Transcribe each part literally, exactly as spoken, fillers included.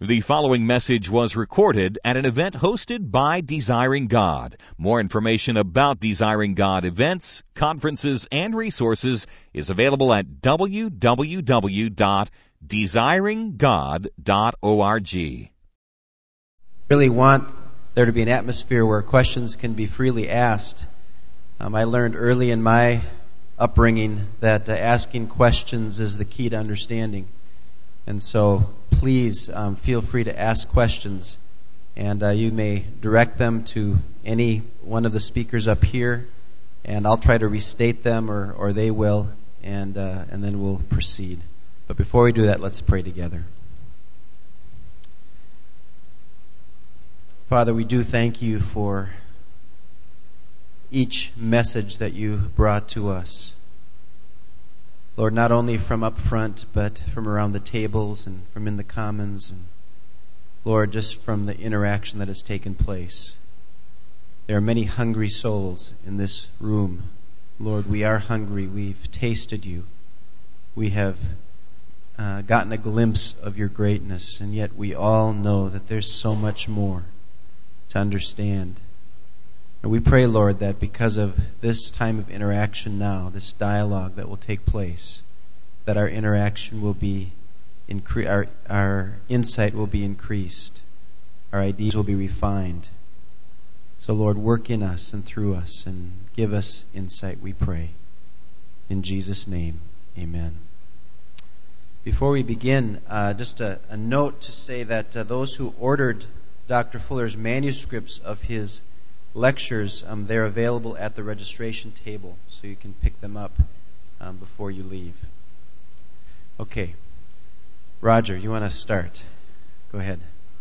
The following message was recorded at an event hosted by Desiring God. More information about Desiring God events, conferences, and resources is available at w w w dot desiring god dot org. Really want there to be an atmosphere where questions can be freely asked. Um, I learned early in my upbringing that uh, asking questions is the key to understanding. And so please um, feel free to ask questions, and uh, you may direct them to any one of the speakers up here, and I'll try to restate them, or, or they will, and uh, and then we'll proceed. But before we do that, let's pray together. Father, we do thank you for each message that you brought to us. Lord, not only from up front, but from around the tables and from in the commons, and Lord, just from the interaction that has taken place. There are many hungry souls in this room. Lord, we are hungry. We've tasted you. We have uh, gotten a glimpse of your greatness, and yet we all know that there's so much more to understand. And we pray, Lord, that because of this time of interaction now, this dialogue that will take place, that our interaction will be, incre- our, our insight will be increased, our ideas will be refined. So, Lord, work in us and through us and give us insight, we pray. In Jesus' name, amen. Before we begin, uh, just a, a note to say that uh, those who ordered Doctor Fuller's manuscripts of his lectures, um, they're available at the registration table, so you can pick them up um, before you leave. Okay. Roger, you want to start? Go ahead.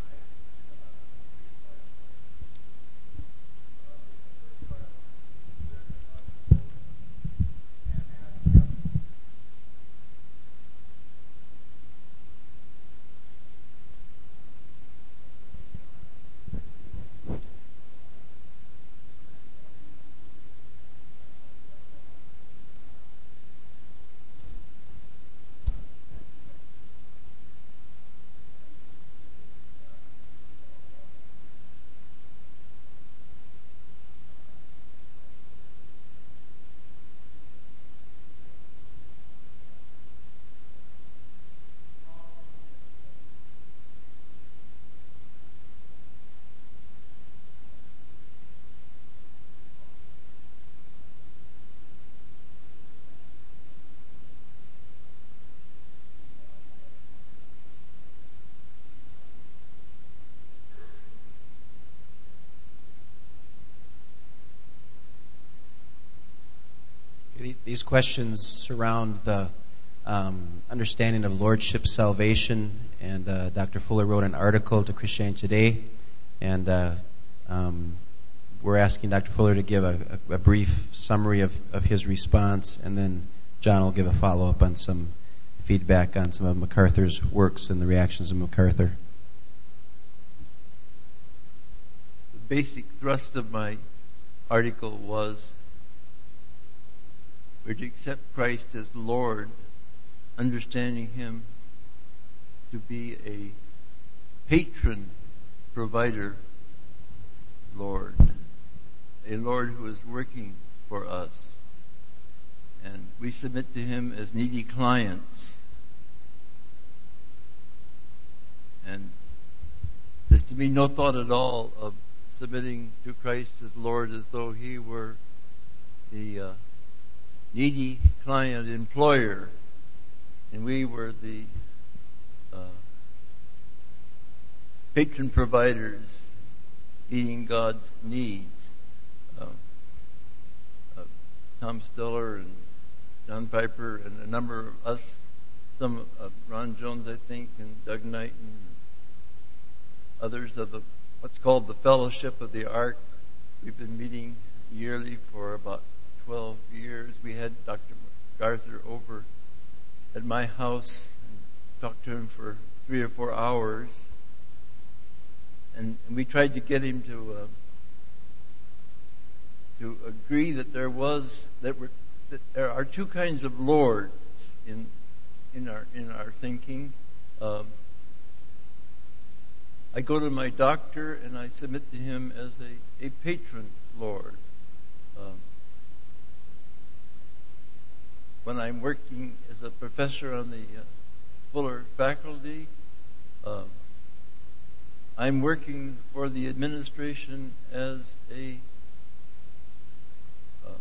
These questions surround the um, understanding of lordship salvation, and uh, Doctor Fuller wrote an article to Christianity Today, and uh, um, we're asking Doctor Fuller to give a, a, a brief summary of, of his response, and then John will give a follow-up on some feedback on some of MacArthur's works and the reactions of MacArthur. The basic thrust of my article was we're to accept Christ as Lord, understanding Him to be a patron provider Lord, a Lord who is working for us. And we submit to Him as needy clients. And there's to be no thought at all of submitting to Christ as Lord as though He were the uh, needy client employer, and we were the uh, patron providers meeting God's needs. Uh, uh, Tom Stiller and John Piper and a number of us, some uh, Ron Jones, I think, and Doug Knight and others of the what's called the Fellowship of the Ark. We've been meeting yearly for about twelve years. We had Doctor MacArthur over at my house and talked to him for three or four hours. And, and we tried to get him to uh, to agree that there was that, were, that there are two kinds of lords in in our in our thinking. Um, I go to my doctor and I submit to him as a, a patron Lord. Um, when I'm working as a professor on the uh, Fuller faculty, uh, I'm working for the administration as a uh,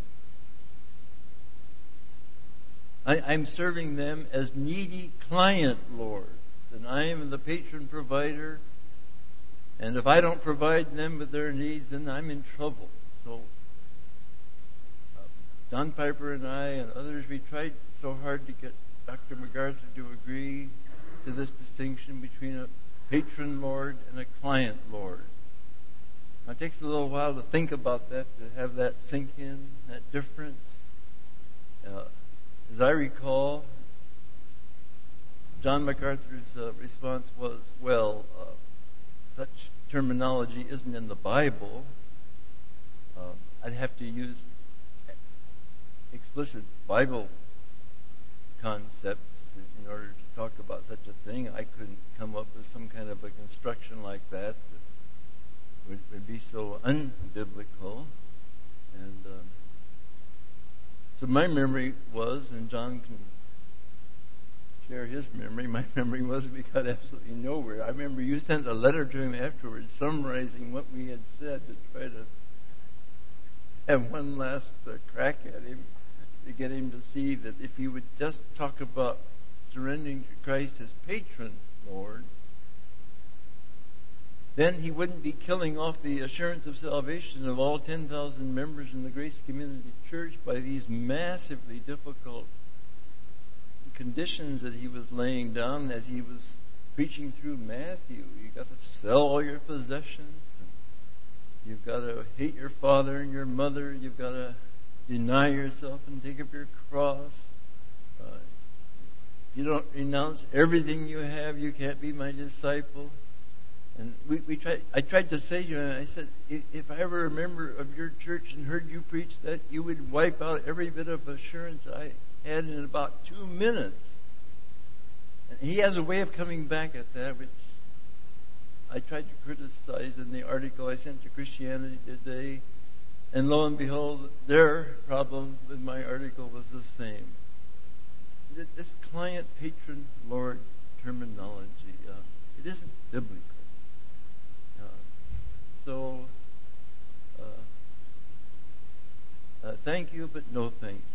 I, I'm serving them as needy client lords, and I am the patron provider. And if I don't provide them with their needs, then I'm in trouble. So, uh, Don Piper and I and others, we tried so hard to get Doctor MacArthur to agree to this distinction between a patron lord and a client lord. Now, it takes a little while to think about that, to have that sink in, that difference. Uh, as I recall, John MacArthur's uh, response was, well, uh, such terminology isn't in the Bible. Uh, I'd have to use explicit Bible concepts in order to talk about such a thing. I couldn't come up with some kind of a construction like that that would, would be so unbiblical. And uh, so my memory was, and John can share his memory. My memory was we got absolutely nowhere. I remember you sent a letter to him afterwards summarizing what we had said to try to have one last uh, crack at him, to get him to see that if he would just talk about surrendering to Christ as patron Lord, then he wouldn't be killing off the assurance of salvation of all ten thousand members in the Grace Community Church by these massively difficult conditions that he was laying down as he was preaching through Matthew. You've got to sell all your possessions. You've got to hate your father and your mother. You've got to deny yourself and take up your cross. Uh, if you don't renounce everything you have, you can't be my disciple. And we, we tried. I tried to say to him, I said, if, if I ever remember of your church and heard you preach that, you would wipe out every bit of assurance I had in about two minutes. And he has a way of coming back at that, which I tried to criticize in the article I sent to Christianity Today. And lo and behold, their problem with my article was the same. This client, patron, Lord terminology, uh, it isn't biblical. Uh, so, uh, uh, thank you, but no thank you.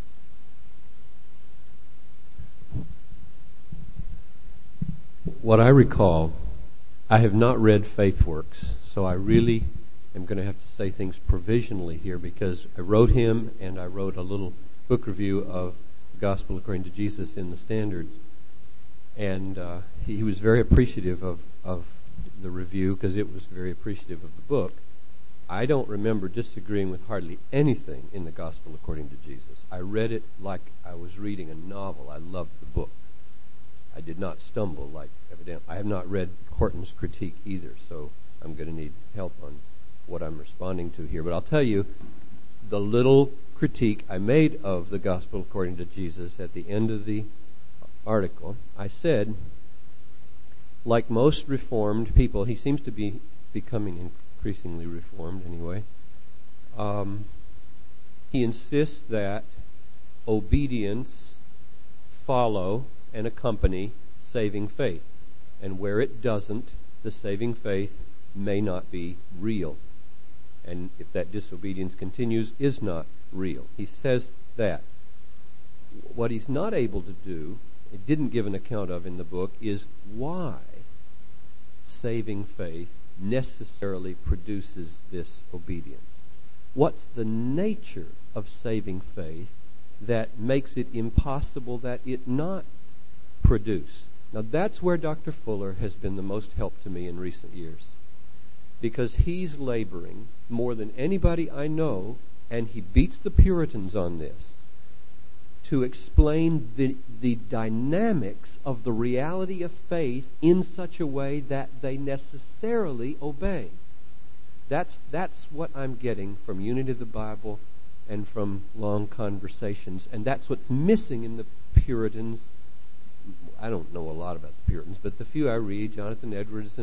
What I recall, I have not read FaithWorks, so I really am going to have to say things provisionally here, because I wrote him and I wrote a little book review of the Gospel According to Jesus in the Standard, and uh, he, he was very appreciative of, of the review because it was very appreciative of the book. I don't remember disagreeing with hardly anything in the Gospel According to Jesus. I read it like I was reading a novel. I loved the book. I did not stumble like evidently. I have not read Horton's critique either, so I'm going to need help on what I'm responding to here. But I'll tell you, the little critique I made of the Gospel According to Jesus at the end of the article, I said, like most Reformed people, he seems to be becoming increasingly Reformed anyway, um, he insists that obedience follow and accompany saving faith. And where it doesn't, the saving faith may not be real. And if that disobedience continues, is not real. He says that. What he's not able to do, it didn't give an account of in the book, is why saving faith necessarily produces this obedience. What's the nature of saving faith that makes it impossible that it not produce? Now that's where Doctor Fuller has been the most help to me in recent years, because he's laboring more than anybody I know, and he beats the Puritans on this, to explain the, the dynamics of the reality of faith in such a way that they necessarily obey. That's, that's what I'm getting from Unity of the Bible and from long conversations, and that's what's missing in the Puritans. I don't know a lot about the Puritans, but the few I read, Jonathan Edwards and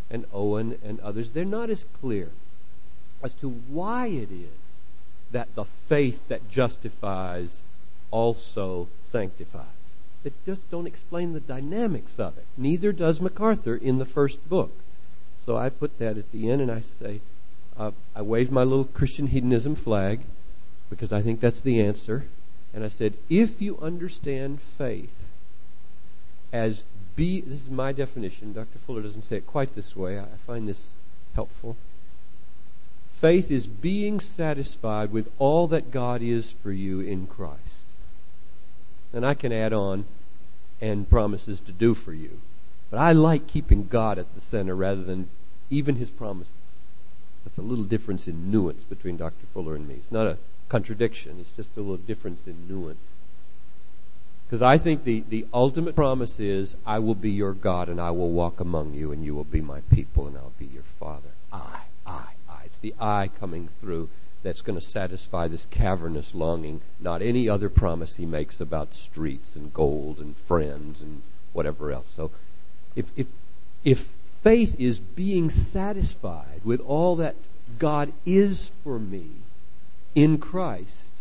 and Owen and others, they're not as clear as to why it is that the faith that justifies also sanctifies. They just don't explain the dynamics of it. Neither does MacArthur in the first book. So I put that at the end, and I say, uh, I waved my little Christian hedonism flag, because I think that's the answer. And I said, if you understand faith as be, this is my definition. Doctor Fuller doesn't say it quite this way. I find this helpful. Faith is being satisfied with all that God is for you in Christ. And I can add on, and promises to do for you. But I like keeping God at the center rather than even His promises. That's a little difference in nuance between Doctor Fuller and me. It's not a contradiction. It's just a little difference in nuance. Because I think the, the ultimate promise is, I will be your God and I will walk among you and you will be my people and I'll be your Father. I, I, I. It's the I coming through that's going to satisfy this cavernous longing, not any other promise He makes about streets and gold and friends and whatever else. So if if if faith is being satisfied with all that God is for me in Christ,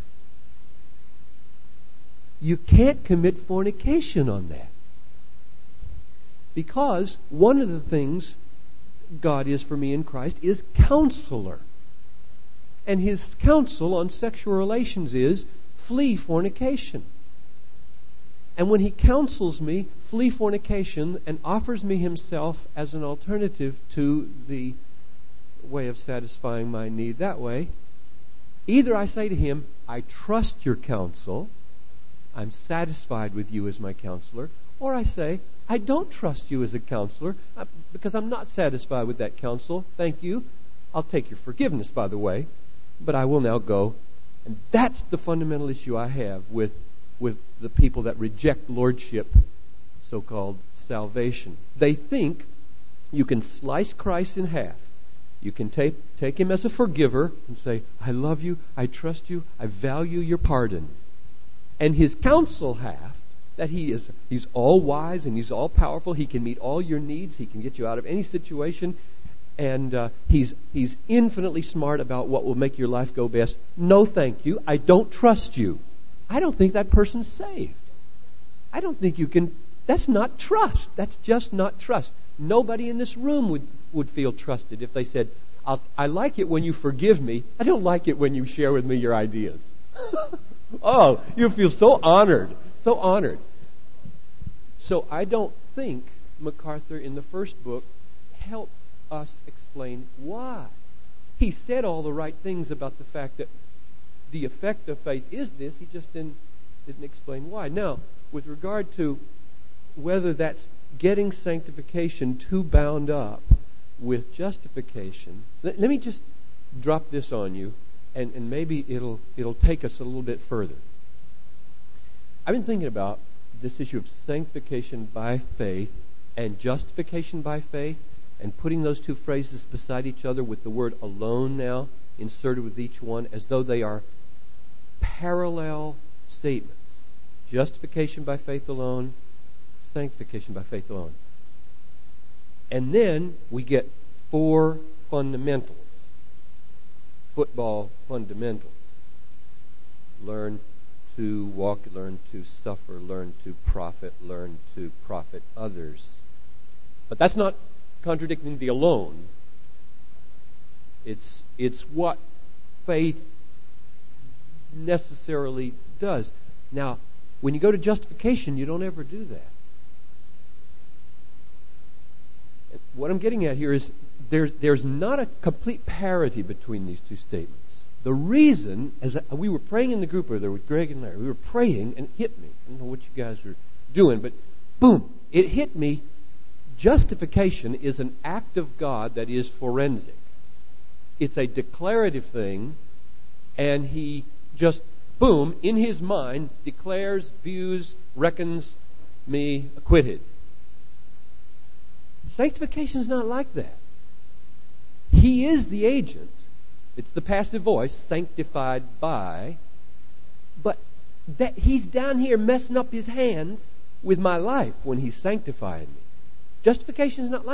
you can't commit fornication on that. Because one of the things God is for me in Christ is counselor. And His counsel on sexual relations is, flee fornication. And when He counsels me, flee fornication, and offers me Himself as an alternative to the way of satisfying my need that way, either I say to Him, I trust your counsel, I'm satisfied with you as my counselor, or I say, I don't trust you as a counselor because I'm not satisfied with that counsel. Thank you. I'll take your forgiveness, by the way, but I will now go. And that's the fundamental issue I have with with the people that reject lordship, so-called salvation. They think you can slice Christ in half. You can take take Him as a forgiver and say, I love you, I trust you, I value your pardon. And His counsel half, that He is He's all wise and He's all powerful, He can meet all your needs, He can get you out of any situation, and uh, he's he's infinitely smart about what will make your life go best. No, thank you. I don't trust you. I don't think that person's saved. I don't think you can. That's not trust. That's just not trust. Nobody in this room would, would feel trusted if they said, I'll, I like it when you forgive me. I don't like it when you share with me your ideas. Oh, you feel so honored. So honored. So I don't think MacArthur in the first book helped us explain why. He said all the right things about the fact that the effect of faith is this. He just didn't didn't explain why. Now, with regard to whether that's getting sanctification too bound up with justification, let, let me just drop this on you, and, and maybe it'll it'll take us a little bit further. I've been thinking about this issue of sanctification by faith and justification by faith, and putting those two phrases beside each other with the word alone now inserted with each one, as though they are parallel statements. Justification by faith alone, sanctification by faith alone. And then we get four fundamentals. Football fundamentals. Learn to walk, learn to suffer, learn to profit, learn to profit others. But that's not contradicting the alone. It's it's what faith necessarily does. Now, when you go to justification, you don't ever do that. What I'm getting at here is there, there's not a complete parity between these two statements. The reason, as I, we were praying in the group over there with Greg and Larry, we were praying and it hit me. I don't know what you guys are doing, but boom, it hit me. Justification is an act of God that is forensic. It's a declarative thing, and He just, boom, in His mind, declares, views, reckons me acquitted. Sanctification is not like that. He is the agent. It's the passive voice, sanctified by, but that He's down here messing up His hands with my life when He's sanctifying me. Justification is not like that.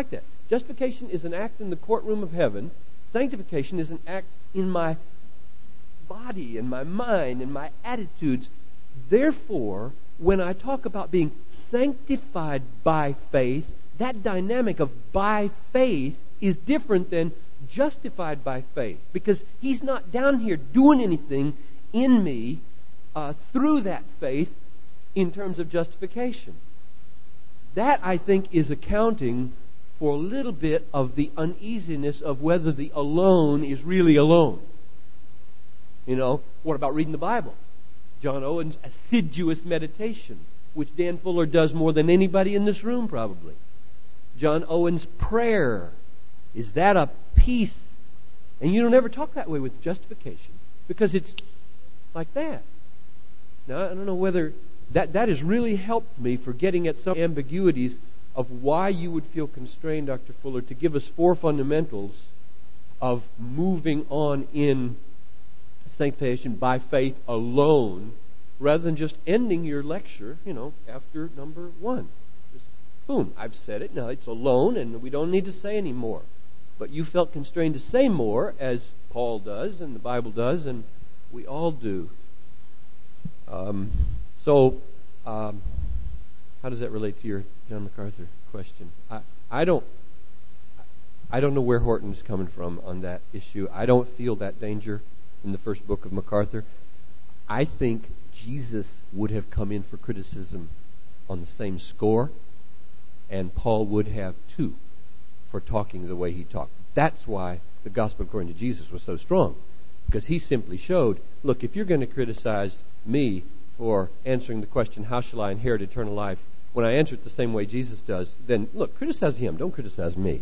Justification is an act in the courtroom of heaven. Sanctification is an act in my body, in my mind, in my attitudes. Therefore, when I talk about being sanctified by faith, that dynamic of by faith is different than justified by faith, because he's not down here doing anything in me uh, through that faith in terms of justification. That, I think, is accounting for a little bit of the uneasiness of whether the alone is really alone. You know, what about reading the Bible? John Owen's assiduous meditation, which Dan Fuller does more than anybody in this room probably. John Owen's prayer, is that a piece? And you don't ever talk that way with justification, because it's like that. Now, I don't know whether that, that has really helped me for getting at some ambiguities of why you would feel constrained, Doctor Fuller, to give us four fundamentals of moving on in sanctification by faith alone, rather than just ending your lecture, you know, after number one. Just, boom, I've said it, now it's alone, and we don't need to say any more. But you felt constrained to say more, as Paul does, and the Bible does, and we all do. Um, so, um, how does that relate to your John MacArthur question? I, I don't I don't know where Horton's coming from on that issue. I don't feel that danger in the first book of MacArthur. I think Jesus would have come in for criticism on the same score, and Paul would have too, for talking the way he talked. That's why the gospel according to Jesus was so strong, because he simply showed, look, if you're going to criticize me for answering the question, how shall I inherit eternal life, when I answer it the same way Jesus does, then look, criticize him, don't criticize me.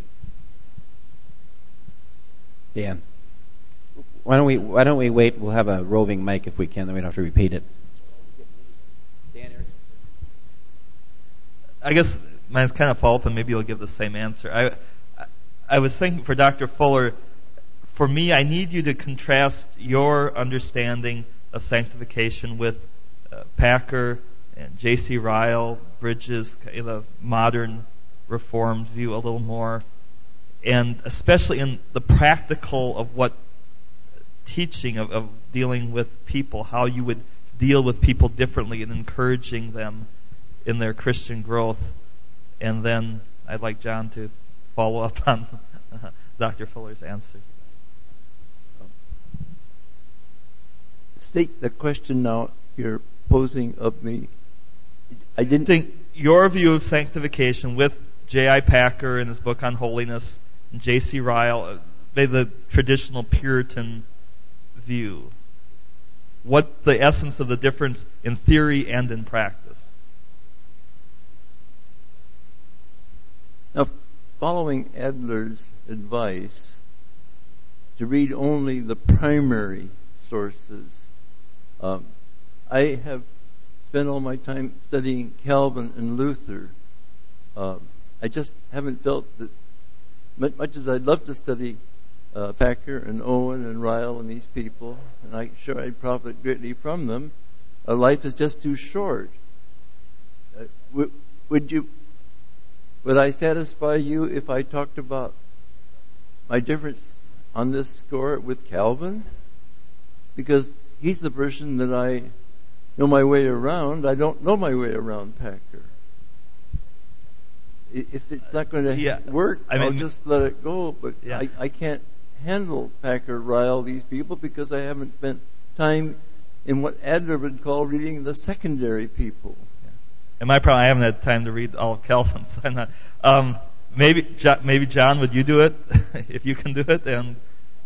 Dan, why don't we why don't we wait? We'll have a roving mic if we can, then we don't have to repeat it. Dan, I guess mine's kind of follow up, and maybe you'll give the same answer. I I was thinking for Doctor Fuller, for me, I need you to contrast your understanding of sanctification with uh, Packer and J C Ryle, Bridges, the modern Reformed view a little more, and especially in the practical of what teaching of, of dealing with people, how you would deal with people differently and encouraging them in their Christian growth. And then I'd like John to follow up on Doctor Fuller's answer. State the question now you're posing of me. I didn't think your view of sanctification with J I Packer in his book on holiness and J C Ryle, they the traditional Puritan view. What the essence of the difference in theory and in practice? Now, following Adler's advice to read only the primary sources, um, I have spent all my time studying Calvin and Luther. Uh, I just haven't felt that, much as I'd love to study uh, Packer and Owen and Ryle and these people, and I'm sure I'd profit greatly from them, uh, life is just too short. Uh, w- would you, would I satisfy you if I talked about my difference on this score with Calvin? Because he's the person that I know my way around. I don't know my way around Packer. If it's not going to yeah, work, I mean, I'll just let it go. But yeah. I, I can't handle Packer, Ryle, these people, because I haven't spent time in what Adler would call reading the secondary people. Yeah. And my problem, I haven't had time to read all of Calvin, so I'm not. Um, maybe, maybe John, would you do it if you can do it? And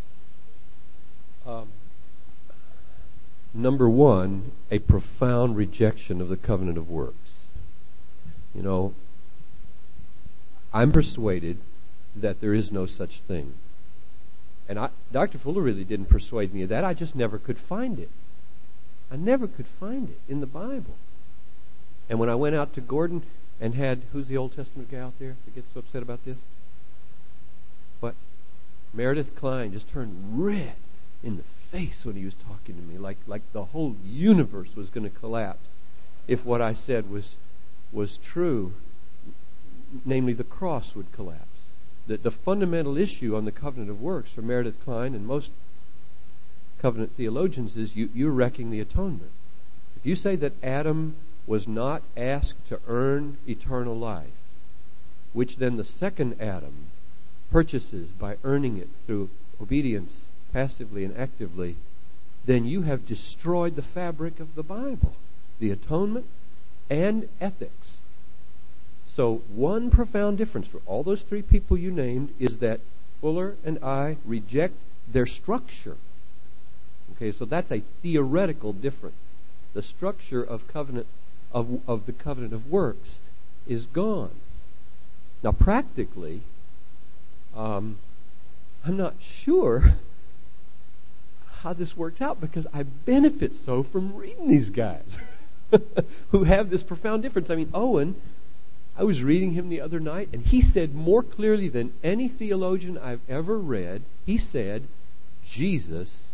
um, number one, a profound rejection of the covenant of works. You know, I'm persuaded that there is no such thing. And I, Doctor Fuller really didn't persuade me of that. I just never could find it. I never could find it in the Bible. And when I went out to Gordon and had, who's the Old Testament guy out there that gets so upset about this? What? Meredith Klein just turned red in the face when he was talking to me, like like the whole universe was going to collapse if what I said was was true. Namely, the cross would collapse. The, the fundamental issue on the covenant of works for Meredith Klein and most covenant theologians is you, you're wrecking the atonement. If you say that Adam was not asked to earn eternal life, which then the second Adam purchases by earning it through obedience, passively and actively, then you have destroyed the fabric of the Bible, the atonement and ethics. So one profound difference for all those three people you named is that Fuller and I reject their structure. Okay, so that's a theoretical difference. The structure of covenant of of the covenant of works is gone. Now, practically, um, I'm not sure how this works out because I benefit so from reading these guys who have this profound difference. I mean, Owen, I was reading him the other night, and he said more clearly than any theologian I've ever read, he said, Jesus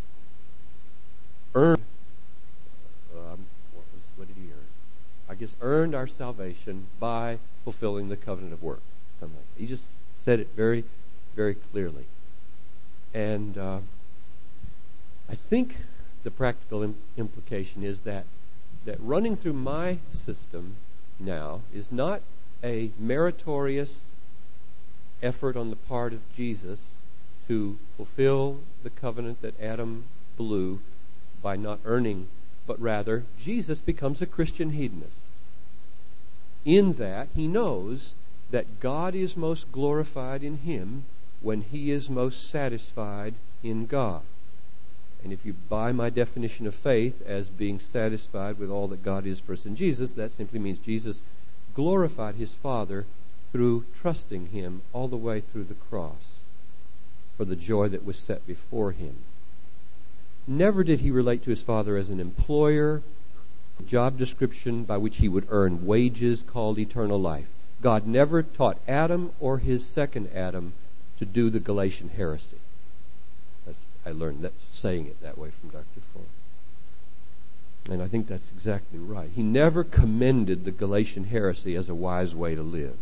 earned, um, what, was, what did he earn? I guess earned our salvation by fulfilling the covenant of works. Something like that. He just said it very, very clearly. And uh, I think the practical im- implication is that that running through my system now is not a meritorious effort on the part of Jesus to fulfill the covenant that Adam blew by not earning, but rather Jesus becomes a Christian hedonist. In that he knows that God is most glorified in him when he is most satisfied in God. And if you buy my definition of faith as being satisfied with all that God is for us in Jesus, that simply means Jesus glorified his Father through trusting him all the way through the cross for the joy that was set before him. Never did he relate to his Father as an employer, a job description by which he would earn wages called eternal life. God never taught Adam or his second Adam to do the Galatian heresy. That's, I learned that saying it that way from Doctor Fuller. And I think that's exactly right. He never commended the Galatian heresy as a wise way to live.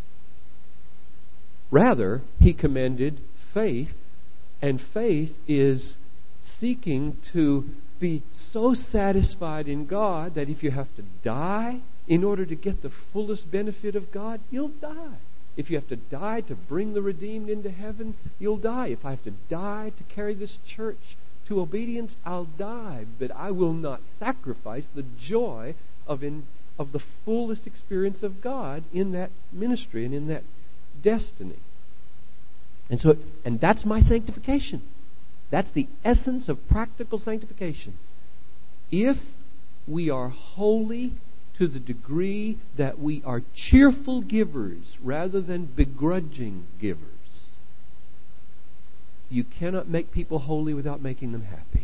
Rather, he commended faith, and faith is seeking to be so satisfied in God that if you have to die in order to get the fullest benefit of God, you'll die. If you have to die to bring the redeemed into heaven, you'll die. If I have to die to carry this church to obedience, I'll die. But I will not sacrifice the joy of in, of the fullest experience of God in that ministry and in that destiny. And so, and that's my sanctification. That's the essence of practical sanctification. If we are holy to the degree that we are cheerful givers rather than begrudging givers, you cannot make people holy without making them happy.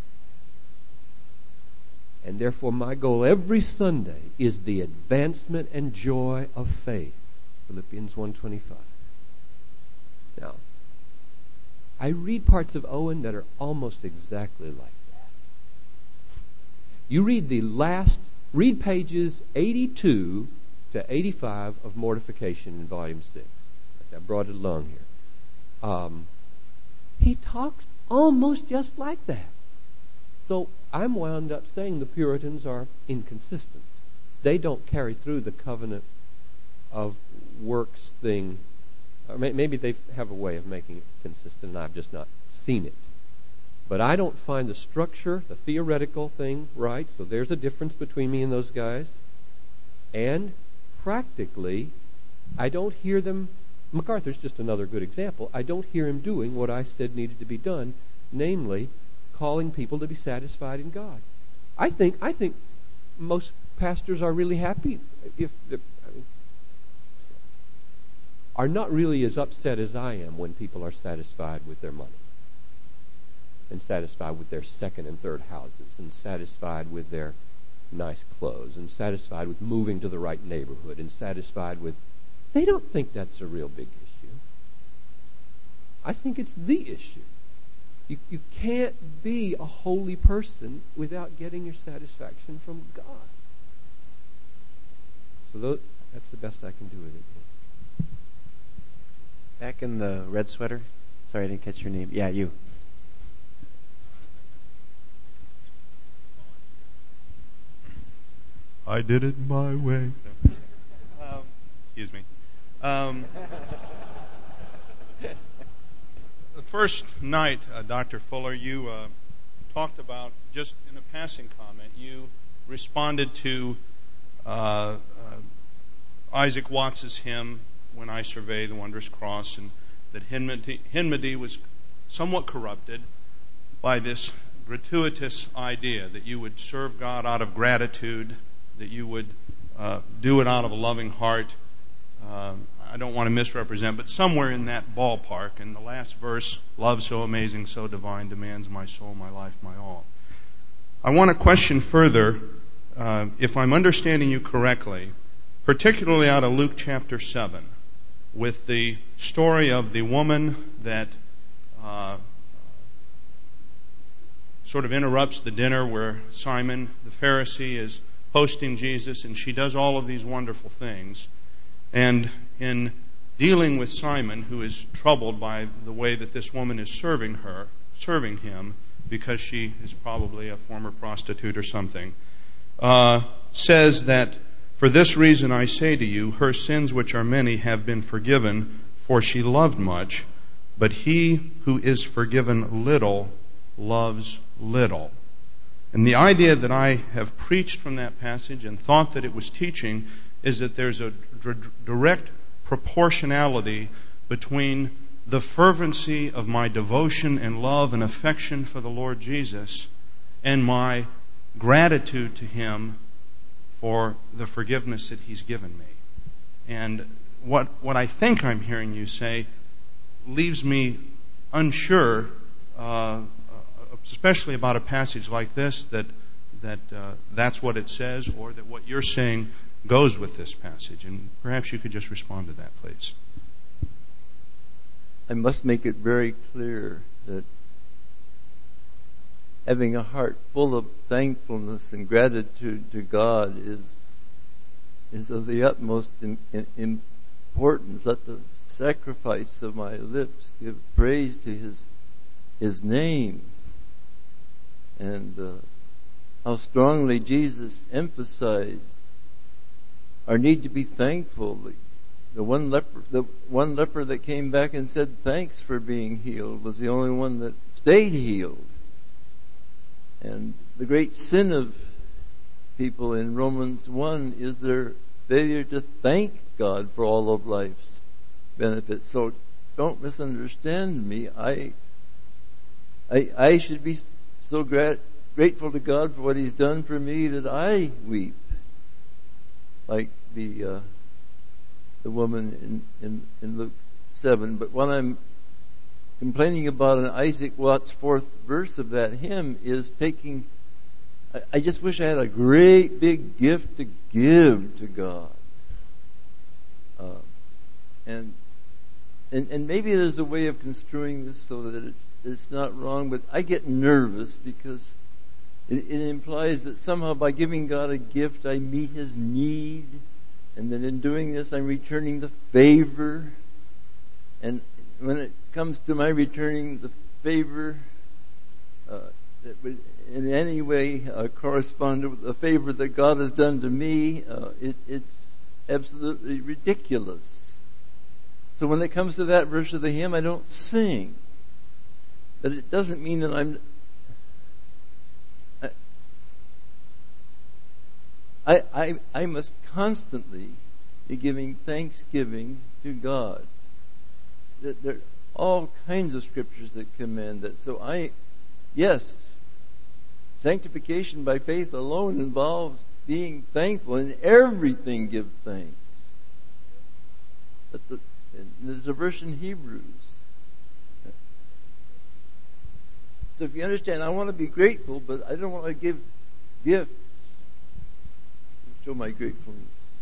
And therefore my goal every Sunday is the advancement and joy of faith. Philippians one twenty-five. Now, I read parts of Owen that are almost exactly like that. You read the last, read pages eighty-two to eighty-five of Mortification in Volume six. I brought it along here. Um, he talks almost just like that. So I'm wound up saying the Puritans are inconsistent. They don't carry through the covenant of works thing. Or maybe they have a way of making it consistent and I've just not seen it. But I don't find the structure, the theoretical thing right. So there's a difference between me and those guys. And practically, I don't hear them. MacArthur's just another good example. I don't hear him doing what I said needed to be done, namely calling people to be satisfied in God. I think I think most pastors are really happy if the, I mean, are not really as upset as I am when people are satisfied with their money and satisfied with their second and third houses and satisfied with their nice clothes and satisfied with moving to the right neighborhood and satisfied with... They don't think that's a real big issue. I think it's the issue. You, you can't be a holy person without getting your satisfaction from God. So those, that's the best I can do with it. Back in the red sweater. Sorry, I didn't catch your name. Yeah, you. I did it my way. Um, excuse me. Um, the first night, uh, Doctor Fuller, you uh, talked about, just in a passing comment, you responded to uh, uh, Isaac Watts's hymn, When I Survey the Wondrous Cross, and that hymnody, hymnody was somewhat corrupted by this gratuitous idea that you would serve God out of gratitude, that you would uh, do it out of a loving heart. Uh, I don't want to misrepresent, but somewhere in that ballpark. And the last verse, love so amazing, so divine, demands my soul, my life, my all. I want to question further, uh, if I'm understanding you correctly, particularly out of Luke chapter seven, with the story of the woman that uh, sort of interrupts the dinner where Simon the Pharisee is hosting Jesus, and she does all of these wonderful things. And in dealing with Simon, who is troubled by the way that this woman is serving her, serving him, because she is probably a former prostitute or something, uh, says that, for this reason I say to you, her sins, which are many, have been forgiven, for she loved much, but he who is forgiven little loves little. And the idea that I have preached from that passage and thought that it was teaching is that there's a d- direct proportionality between the fervency of my devotion and love and affection for the Lord Jesus and my gratitude to Him for the forgiveness that He's given me. And what what I think I'm hearing you say leaves me unsure, uh, especially about a passage like this, that that uh, that's what it says, or that what you're saying goes with this passage. And perhaps you could just respond to that, please. I must make it very clear that having a heart full of thankfulness and gratitude to God is is of the utmost in, in, importance. Let the sacrifice of my lips give praise to His His name. And uh, how strongly Jesus emphasized our need to be thankful. The one leper, the one leper that came back and said thanks for being healed was the only one that stayed healed. And the great sin of people in Romans one is their failure to thank God for all of life's benefits. So don't misunderstand me. I I, I should be so grat- grateful to God for what He's done for me that I weep, like the uh, the woman in, in, in Luke seven. But what I'm complaining about in Isaac Watts' fourth verse of that hymn is taking, I, I just wish I had a great big gift to give to God. Uh, and, and and maybe there's a way of construing this so that it's, it's not wrong, but I get nervous because it, it implies that somehow by giving God a gift I meet His need, and that in doing this I'm returning the favor. And when it comes to my returning the favor, uh, it would in any way uh, correspond to the favor that God has done to me, uh, it, it's absolutely ridiculous. So when it comes to that verse of the hymn, I don't sing. But it doesn't mean that I'm... I, I, I must constantly be giving thanksgiving to God. There are all kinds of scriptures that command that. So I, yes, sanctification by faith alone involves being thankful. In everything give thanks. But the, there's a verse in Hebrews. So if you understand, I want to be grateful, but I don't want to give gifts to show my gratefulness.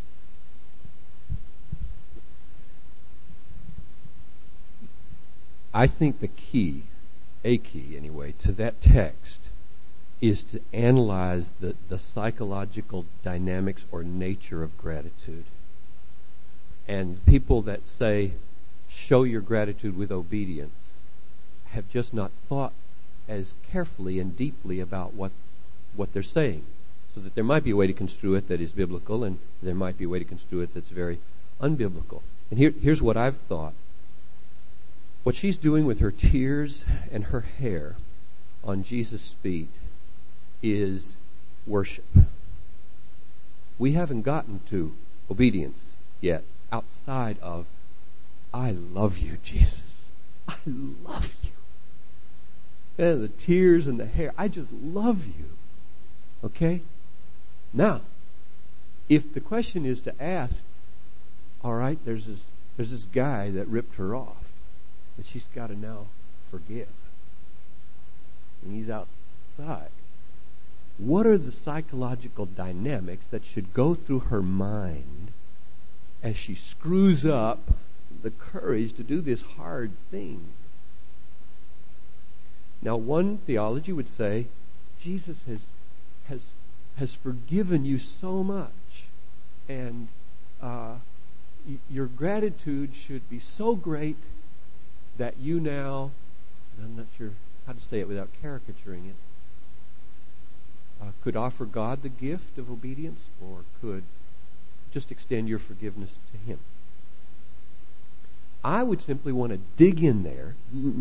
I think the key, a key anyway, to that text is to analyze the, the psychological dynamics or nature of gratitude. And people that say, show your gratitude with obedience have just not thought as carefully and deeply about what what they're saying. So that there might be a way to construe it that is biblical, and there might be a way to construe it that's very unbiblical. And here, here's what I've thought. What she's doing with her tears and her hair on Jesus' feet is worship. We haven't gotten to obedience yet outside of, I love you, Jesus. I love you. And the tears and the hair, I just love you. Okay? Now, if the question is to ask, all right, there's this there's this guy that ripped her off, that she's got to now forgive. And he's outside. What are the psychological dynamics that should go through her mind as she screws up the courage to do this hard thing? Now, one theology would say, Jesus has has has forgiven you so much, and uh, y- your gratitude should be so great that you now, and I'm not sure how to say it without caricaturing it, uh, could offer God the gift of obedience, or could just extend your forgiveness to Him. I would simply want to dig in there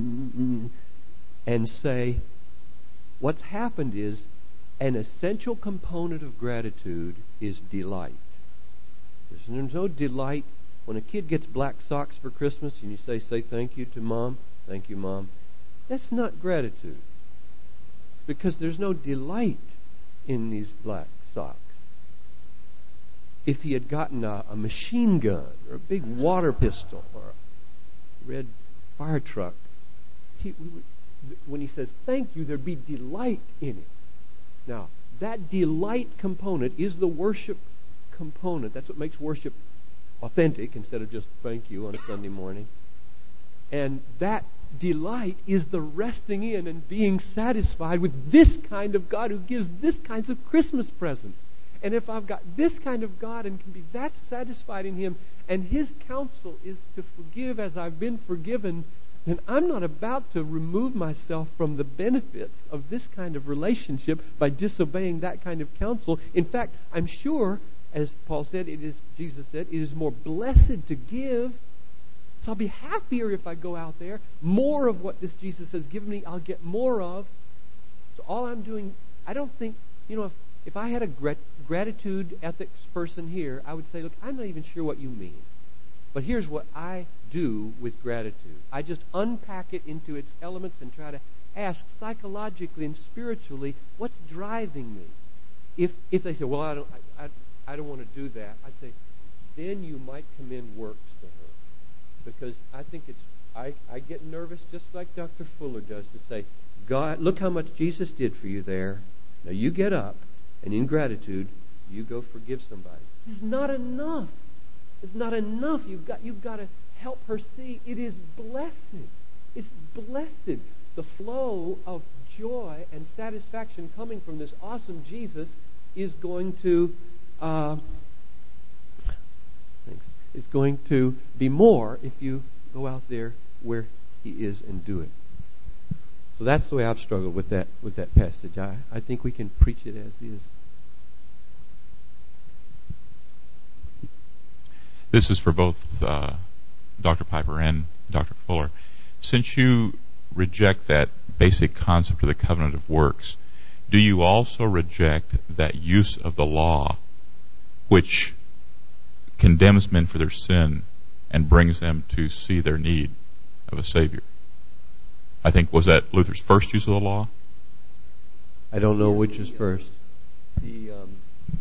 and say, what's happened is, an essential component of gratitude is delight. There's no delight when a kid gets black socks for Christmas and you say, say thank you to Mom. Thank you, Mom. That's not gratitude. Because there's no delight in these black socks. If he had gotten a, a machine gun or a big water pistol or a red fire truck, he, we would, when he says thank you, there'd be delight in it. Now, that delight component is the worship component. That's what makes worship authentic instead of just thank you on a Sunday morning. And that delight is the resting in and being satisfied with this kind of God who gives this kinds of Christmas presents. And if I've got this kind of God and can be that satisfied in Him, and His counsel is to forgive as I've been forgiven, then I'm not about to remove myself from the benefits of this kind of relationship by disobeying that kind of counsel. In fact, I'm sure, as Paul said, it is, Jesus said, it is more blessed to give. So I'll be happier if I go out there. More of what this Jesus has given me, I'll get more of. So all I'm doing, I don't think, you know, if, if I had a grat- gratitude ethics person here, I would say, look, I'm not even sure what you mean. But here's what I do with gratitude. I just unpack it into its elements and try to ask psychologically and spiritually, what's driving me? If if they say, well, I don't I, I, I don't want to do that, I'd say, then you might commend works to her. Because I think it's I, I get nervous just like Doctor Fuller does to say, God, look how much Jesus did for you there. Now you get up and in gratitude you go forgive somebody. This is not enough. It's not enough. You've got you've got to help her see it is blessed. It's blessed. The flow of joy and satisfaction coming from this awesome Jesus is going to uh, thanks. It's going to be more if you go out there where He is and do it. So that's the way I've struggled with that with that passage. I, I think we can preach it as is. This is for both uh, Doctor Piper and Doctor Fuller. Since you reject that basic concept of the covenant of works, do you also reject that use of the law which condemns men for their sin and brings them to see their need of a Savior? I think, was that Luther's first use of the law? I don't know Yes, which the, is uh, first. The um,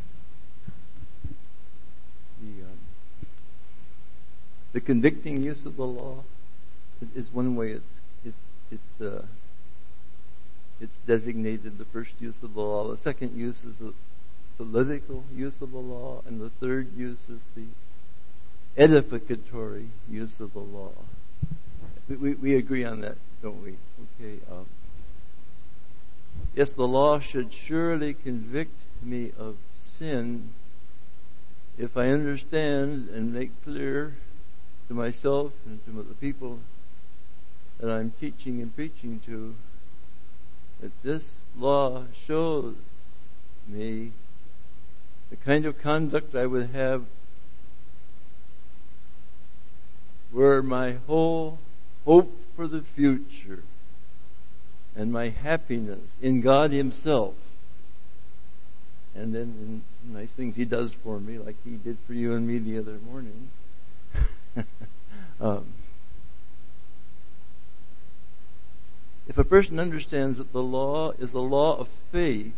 the um, the convicting use of the law is, is one way it's it, it's uh, it's designated the first use of the law. The second use is the political use of the law, and the third use is the edificatory use of the law. We, we, we agree on that, don't we? Okay. Um, yes, the law should surely convict me of sin if I understand and make clear to myself and to the people that I'm teaching and preaching to, that this law shows me the kind of conduct I would have were my whole hope for the future and my happiness in God Himself. And then in some nice things He does for me, like He did for you and me the other morning. um, if a person understands that the law is a law of faith,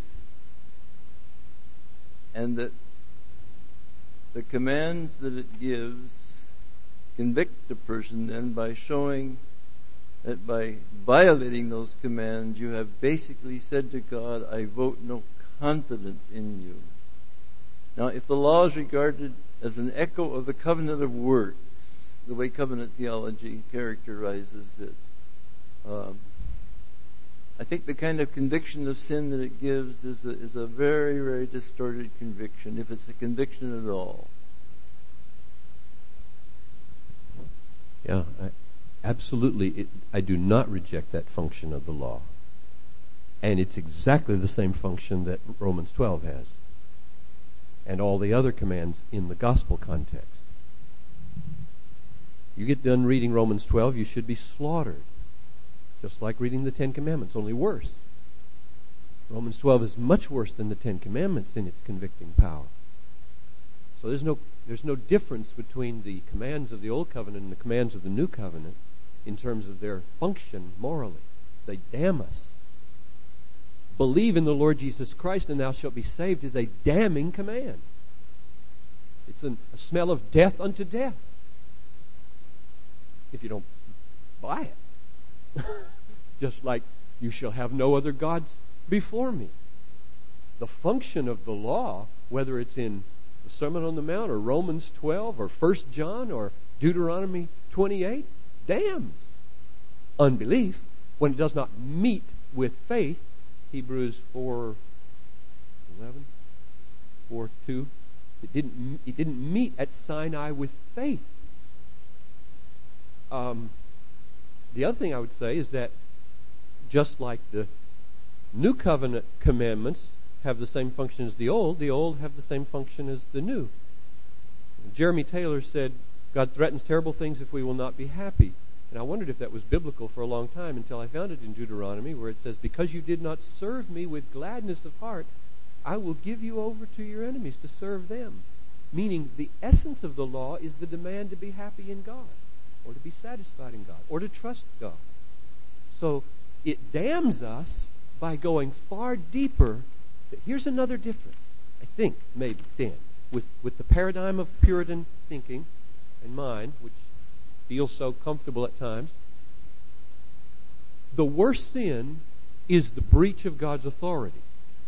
and that the commands that it gives convict a person then by showing that by violating those commands you have basically said to God, I vote no confidence in you. Now, if the law is regarded as an echo of the covenant of works, the way covenant theology characterizes it, um, I think the kind of conviction of sin that it gives is a, is a very, very distorted conviction, if it's a conviction at all. Yeah, I, absolutely. It, I do not reject that function of the law. And it's exactly the same function that Romans twelve has, and all the other commands in the gospel context. You get done reading Romans twelve, you should be slaughtered. Just like reading the Ten Commandments, only worse. Romans twelve is much worse than the Ten Commandments in its convicting power. So there's no there's no difference between the commands of the Old Covenant and the commands of the New Covenant in terms of their function morally. They damn us. Believe in the Lord Jesus Christ and thou shalt be saved is a damning command. It's an, a smell of death unto death. If you don't buy it. Just like you shall have no other gods before me. The function of the law, whether it's in the Sermon on the Mount or Romans twelve or First John or Deuteronomy twenty-eight, damns unbelief when it does not meet with faith. Hebrews four eleven, four two. It didn't. It didn't meet at Sinai with faith. Um, the other thing I would say is that just like the New Covenant commandments have the same function as the Old, the Old have the same function as the New. Jeremy Taylor said, God threatens terrible things if we will not be happy. And I wondered if that was biblical for a long time until I found it in Deuteronomy where it says, because you did not serve me with gladness of heart, I will give you over to your enemies to serve them. Meaning the essence of the law is the demand to be happy in God, or to be satisfied in God, or to trust God. So it damns us by going far deeper. Here's another difference, I think, maybe, Dan, with, with the paradigm of Puritan thinking and mind, which feels so comfortable at times. The worst sin is the breach of God's authority.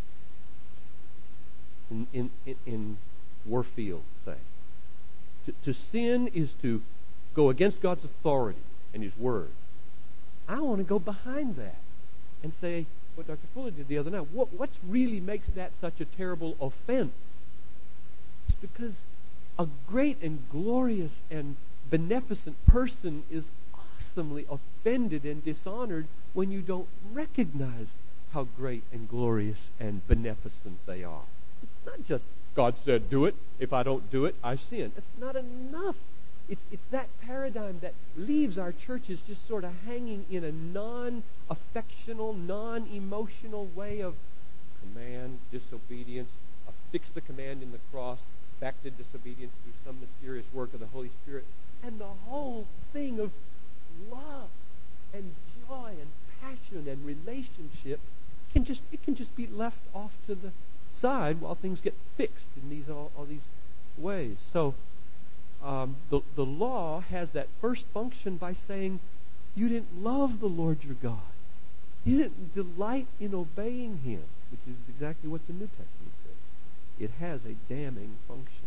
In, in, in, in Warfield, say. To, to sin is to go against God's authority and His Word. I want to go behind that and say what Doctor Fuller did the other night. What what really makes that such a terrible offense? It's because a great and glorious and beneficent person is awesomely offended and dishonored when you don't recognize how great and glorious and beneficent they are. It's not just God said do it. If I don't do it, I sin. That's not enough. It's it's that paradigm that leaves our churches just sort of hanging in a non-affectional, non-emotional way of command, disobedience, affix the command in the cross, back to disobedience through some mysterious work of the Holy Spirit, and the whole thing of love and joy and passion and relationship can just it can just be left off to the side while things get fixed in these all, all these ways. So um, the the law has that first function by saying you didn't love the Lord your God. You didn't delight in obeying Him, which is exactly what the New Testament says. It has a damning function.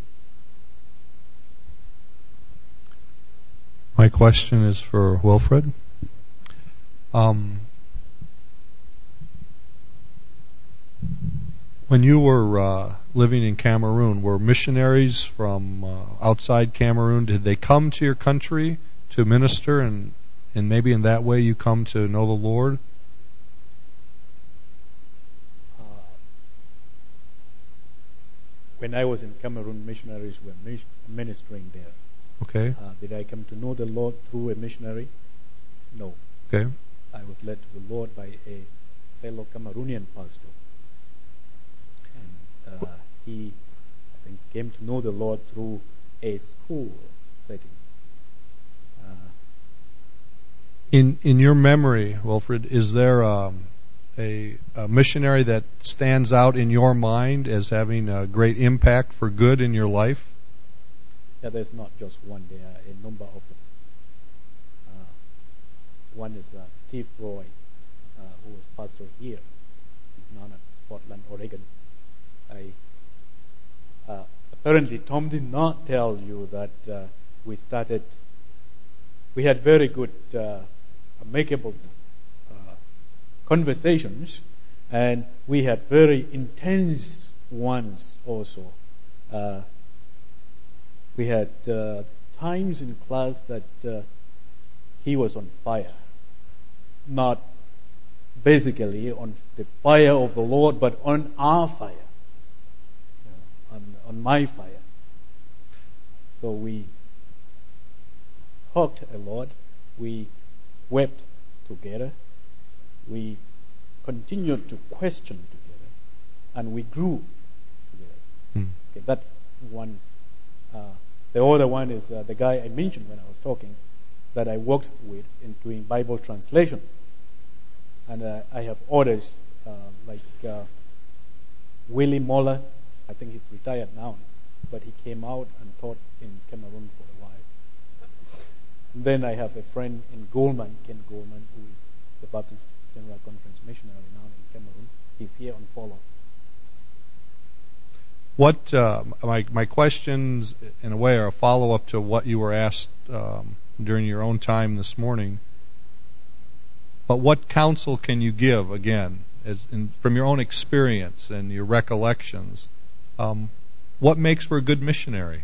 My question is for Wilfred. Um, when When you were uh, living in Cameroon, were missionaries from uh, outside Cameroon, did they come to your country to minister, and, and maybe in that way you come to know the Lord? Uh, when I was in Cameroon, missionaries were ministering there. Okay. Uh, did I come to know the Lord through a missionary? No. Okay. I was led to the Lord by a fellow Cameroonian pastor. And uh, he, I think, came to know the Lord through a school setting. Uh, in in your memory, Wilfred, is there um, a, a missionary that stands out in your mind as having a great impact for good in your life? Yeah, there's not just one. There are a number of them. Uh, one is uh, Steve Roy, uh, who was pastor here. He's now at Portland, Oregon. I uh, apparently Tom did not tell you that uh, we started. We had very good, uh, amicable uh, conversations, and we had very intense ones also. Uh, we had uh, times in class that uh, he was on fire, not basically on the fire of the Lord, but on our fire, you know, on, on my fire. So we talked a lot, we wept together, we continued to question together, and we grew together. Hmm. Okay, that's one. Uh, the other one is uh, the guy I mentioned when I was talking, that I worked with in doing Bible translation. And uh, I have others uh, like uh, Willie Moller. I think he's retired now, but he came out and taught in Cameroon for a while. And then I have a friend in Goldman, Ken Goldman, who is the Baptist General Conference missionary now in Cameroon. He's here on follow. What uh, my my questions, in a way, are a follow-up to what you were asked um, during your own time this morning. But what counsel can you give, again, as in, from your own experience and your recollections? Um, what makes for a good missionary?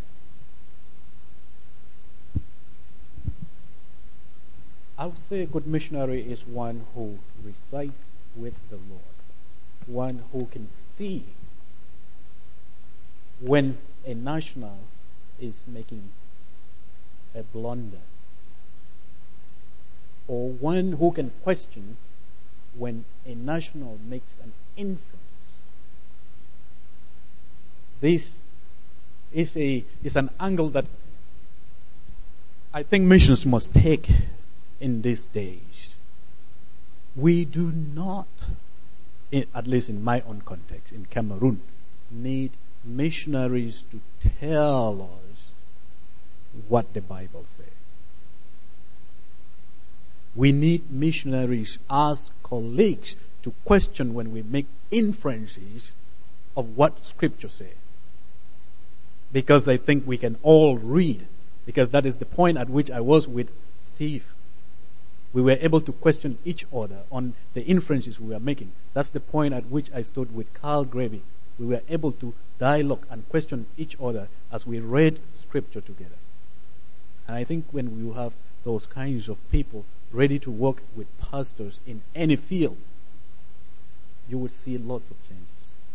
I would say a good missionary is one who resides with the Lord, one who can see when a national is making a blunder, or one who can question when a national makes an inference. This is a is an angle that I think missions must take in these days. We do not, at least in my own context, in Cameroon, need missionaries to tell us what the Bible says. We need missionaries as colleagues to question when we make inferences of what Scripture says. Because I think we can all read. Because that is the point at which I was with Steve. We were able to question each other on the inferences we were making. That's the point at which I stood with Carl Gravy. We were able to dialogue and question each other as we read Scripture together. And I think when we have those kinds of people ready to work with pastors in any field, you would see lots of changes.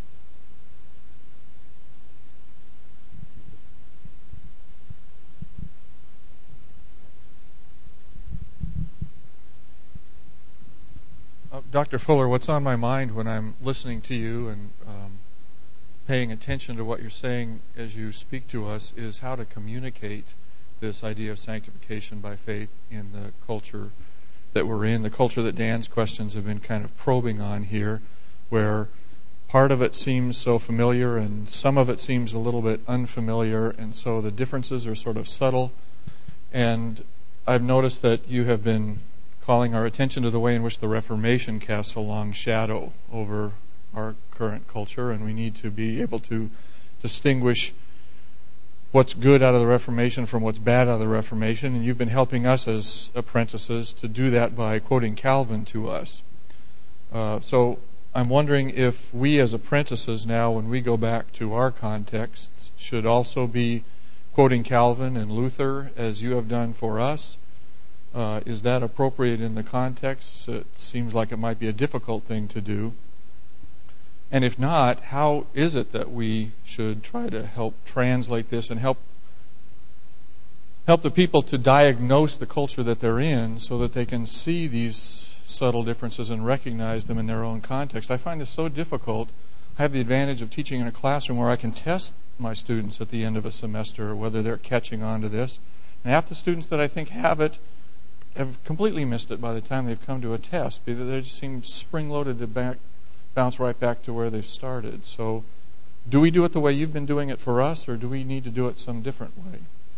Uh, Doctor Fuller, what's on my mind when I'm listening to you and um, paying attention to what you're saying as you speak to us is how to communicate this idea of sanctification by faith in the culture that we're in, the culture that Dan's questions have been kind of probing on here, where part of it seems so familiar and some of it seems a little bit unfamiliar, and so the differences are sort of subtle. And I've noticed that you have been calling our attention to the way in which the Reformation casts a long shadow over our current culture, and we need to be able to distinguish what's good out of the Reformation from what's bad out of the Reformation, and you've been helping us as apprentices to do that by quoting Calvin to us. Uh, so I'm wondering if we as apprentices now, when we go back to our contexts, should also be quoting Calvin and Luther as you have done for us. Uh, is that appropriate in the context? It seems like it might be a difficult thing to do. And if not, how is it that we should try to help translate this and help help the people to diagnose the culture that they're in so that they can see these subtle differences and recognize them in their own context? I find this so difficult. I have the advantage of teaching in a classroom where I can test my students at the end of a semester whether they're catching on to this. And half the students that I think have it have completely missed it by the time they've come to a test, because they just seem spring-loaded to back, bounce right back to where they've started. So do we do it the way you've been doing it for us, or do we need to do it some different way?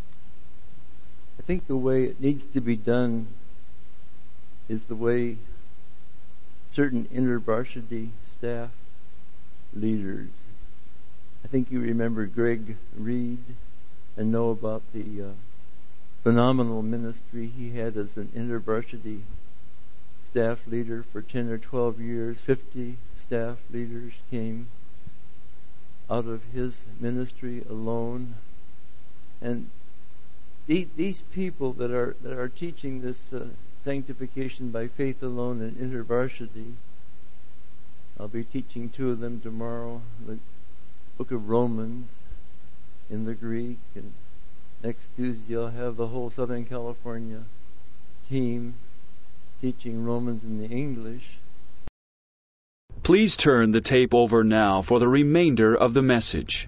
I think the way it needs to be done is the way certain intervarsity staff leaders, I think you remember Greg Reed and know about the uh, phenomenal ministry he had as an intervarsity staff leader for ten or twelve years. fifty staff leaders came out of his ministry alone. And the, these people that are that are teaching this uh, sanctification by faith alone and intervarsity, I'll be teaching two of them tomorrow, the book of Romans in the Greek, and next Tuesday I'll have the whole Southern California team teaching Romans in the English. Please turn the tape over now for the remainder of the message.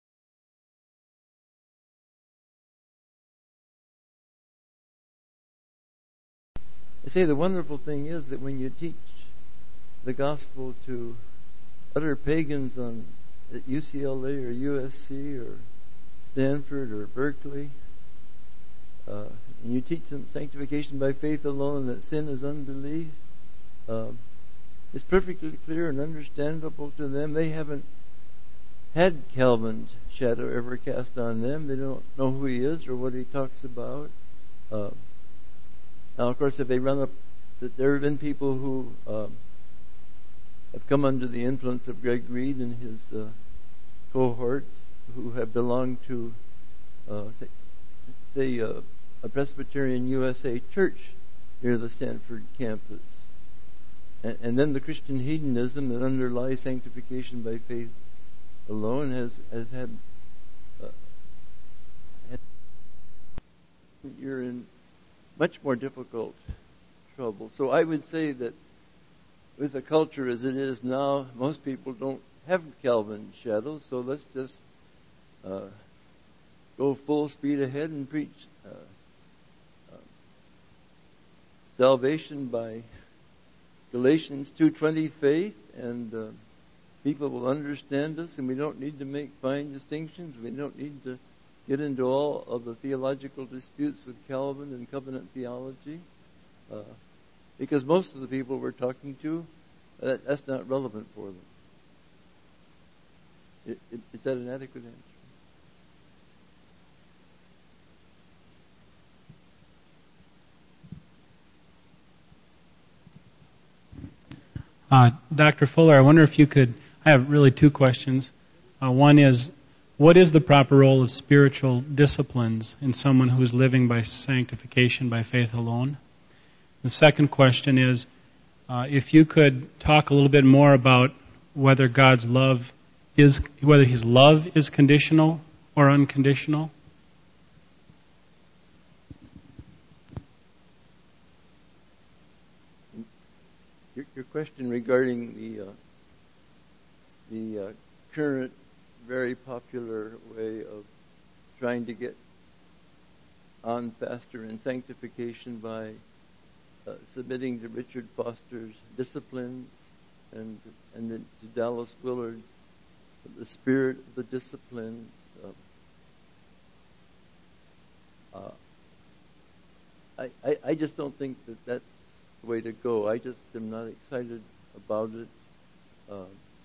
I say the wonderful thing is that when you teach the gospel to utter pagans on at U C L A or U S C or Stanford or Berkeley, uh, and you teach them sanctification by faith alone and that sin is unbelief, uh, it's perfectly clear and understandable to them. They haven't had Calvin's shadow ever cast on them. They don't know who he is or what he talks about. Uh, now, of course, if they run up, there have been people who uh, have come under the influence of Greg Reed and his uh, cohorts, who have belonged to, uh, say, say uh, a Presbyterian U S A church near the Stanford campus. And, and then the Christian hedonism that underlies sanctification by faith alone has, has had, uh, had, you're in much more difficult trouble. So I would say that with the culture as it is now, most people don't have Calvin's shadow, so let's just uh, go full speed ahead and preach uh, uh, salvation by Galatians two twenty faith, and uh, people will understand us, and we don't need to make fine distinctions. We don't need to get into all of the theological disputes with Calvin and covenant theology, uh, because most of the people we're talking to, that, that's not relevant for them. It, it, is that an adequate answer? Uh, Doctor Fuller, I wonder if you could, I have really two questions. Uh, one is, what is the proper role of spiritual disciplines in someone who's living by sanctification by faith alone? The second question is, uh, if you could talk a little bit more about whether God's love is, whether His love is conditional or unconditional. Your, your question regarding the uh, the uh, current very popular way of trying to get on faster in sanctification by uh, submitting to Richard Foster's disciplines and and then to Dallas Willard's the spirit of the disciplines. Uh, uh, I, I I just don't think that that's the way to go. I just am not excited about it. Uh,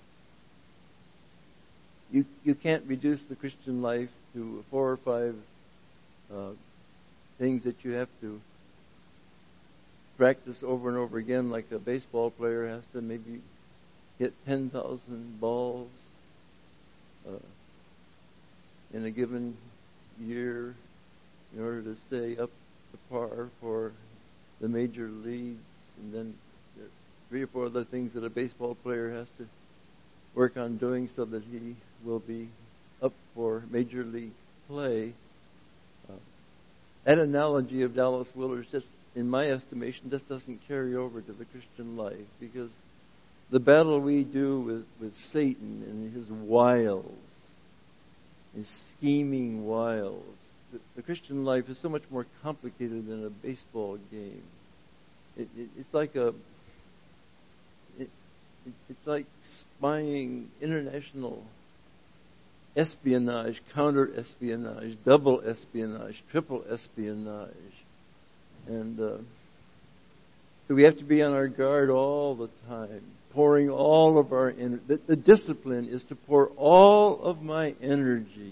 you you can't reduce the Christian life to four or five uh, things that you have to practice over and over again, like a baseball player has to maybe hit ten thousand balls uh, in a given year in order to stay up to par for the major leagues, and then there are three or four other things that a baseball player has to work on doing so that he will be up for major league play. Uh, that analogy of Dallas Willard's, just in my estimation, just doesn't carry over to the Christian life, because the battle we do with, with Satan and his wiles, his scheming wiles, the, the Christian life is so much more complicated than a baseball game. It, it, it's like a, it, it, it's like spying international espionage, counter-espionage, double espionage, triple espionage. And uh, so we have to be on our guard all the time, pouring all of our energy. The, the discipline is to pour all of my energy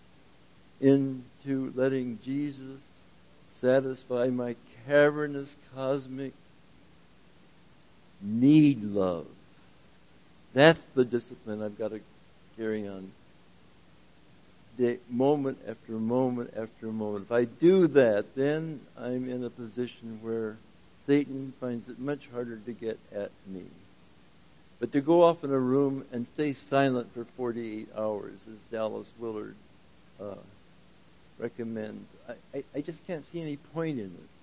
into letting Jesus satisfy my cavernous, cosmic need love. That's the discipline I've got to carry on day, moment after moment after moment. If I do that, then I'm in a position where Satan finds it much harder to get at me. But to go off in a room and stay silent for forty-eight hours, as Dallas Willard uh, recommends, I, I, I just can't see any point in it.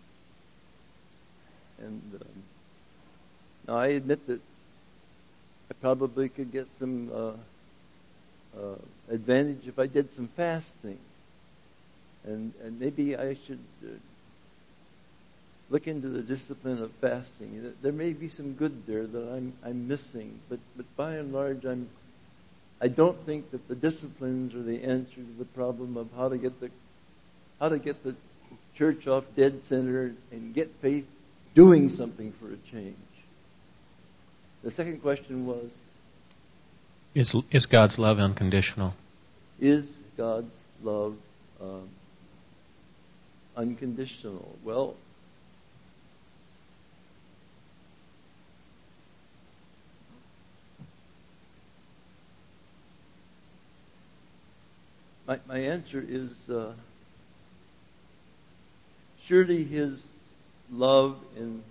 And um, now I admit that I probably could get some uh, uh, advantage if I did some fasting, and and maybe I should uh, look into the discipline of fasting. There may be some good there that I'm I'm missing, but but by and large, I'm I don't think that the disciplines are the answer to the problem of how to get the how to get the church off dead center and get faith doing something for a change. The second question was, Is is God's love unconditional? Is God's love um, unconditional? Well, my my answer is uh, surely His love in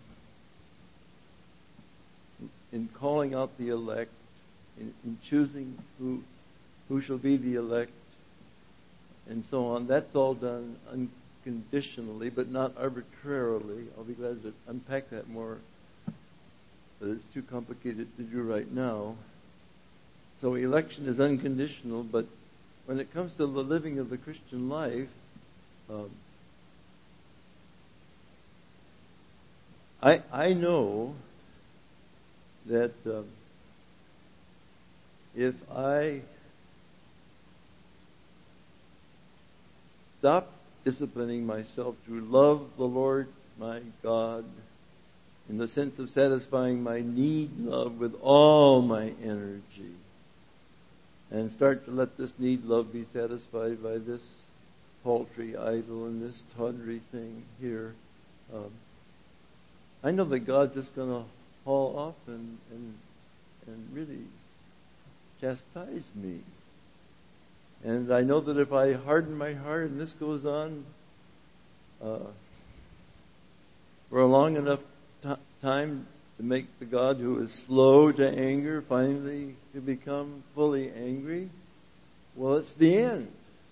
in calling out the elect, in, in choosing who who shall be the elect, and so on. That's all done unconditionally, but not arbitrarily. I'll be glad to unpack that more, but it's too complicated to do right now. So election is unconditional, but when it comes to the living of the Christian life, um, I I know that um, if I stop disciplining myself to love the Lord my God in the sense of satisfying my need love with all my energy, and start to let this need love be satisfied by this paltry idol and this tawdry thing here, um, I know that God's just going to haul off and, and and really chastise me. And I know that if I harden my heart and this goes on uh, for a long enough t- time to make the God who is slow to anger finally to become fully angry, well, it's the end.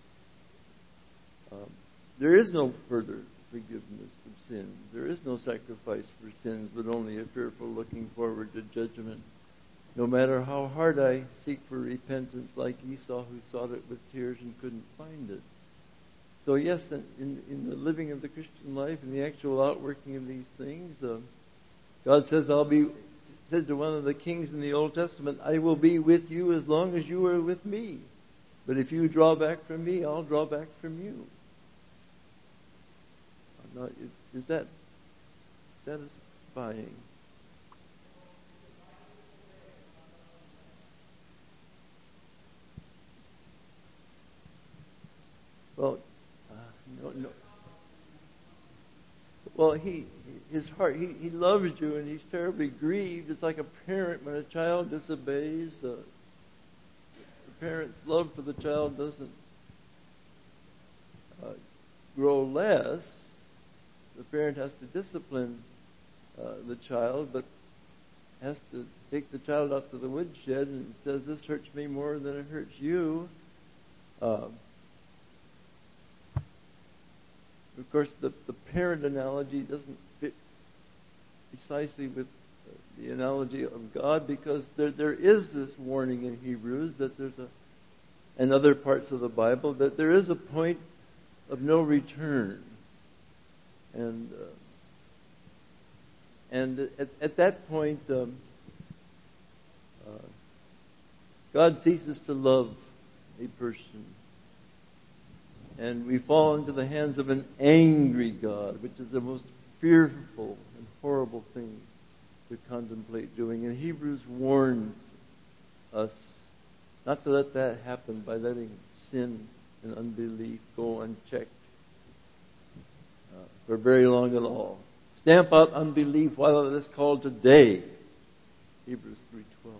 Um, there is no further forgiveness of sins. There is no sacrifice for sins, but only a fearful looking forward to judgment. No matter how hard I seek for repentance, like Esau who sought it with tears and couldn't find it. So yes, in, in the living of the Christian life and the actual outworking of these things, uh, God says, "I'll be," said to one of the kings in the Old Testament, "I will be with you as long as you are with me. But if you draw back from me, I'll draw back from you." Now, is that satisfying? Well, uh, no, no. Well, he, he his heart, he, he loves you and he's terribly grieved. It's like a parent when a child disobeys. Uh, the parent's love for the child doesn't uh, grow less. The parent has to discipline uh, the child, but has to take the child out to the woodshed and says, this hurts me more than it hurts you. Um, of course, the, the parent analogy doesn't fit precisely with the analogy of God, because there there is this warning in Hebrews that there's a, and other parts of the Bible, that there is a point of no return. And uh, and at, at that point, um, uh, God ceases to love a person. And we fall into the hands of an angry God, which is the most fearful and horrible thing to contemplate doing. And Hebrews warns us not to let that happen by letting sin and unbelief go unchecked uh, for very long at all. Stamp out unbelief while it is called today. Hebrews three twelve.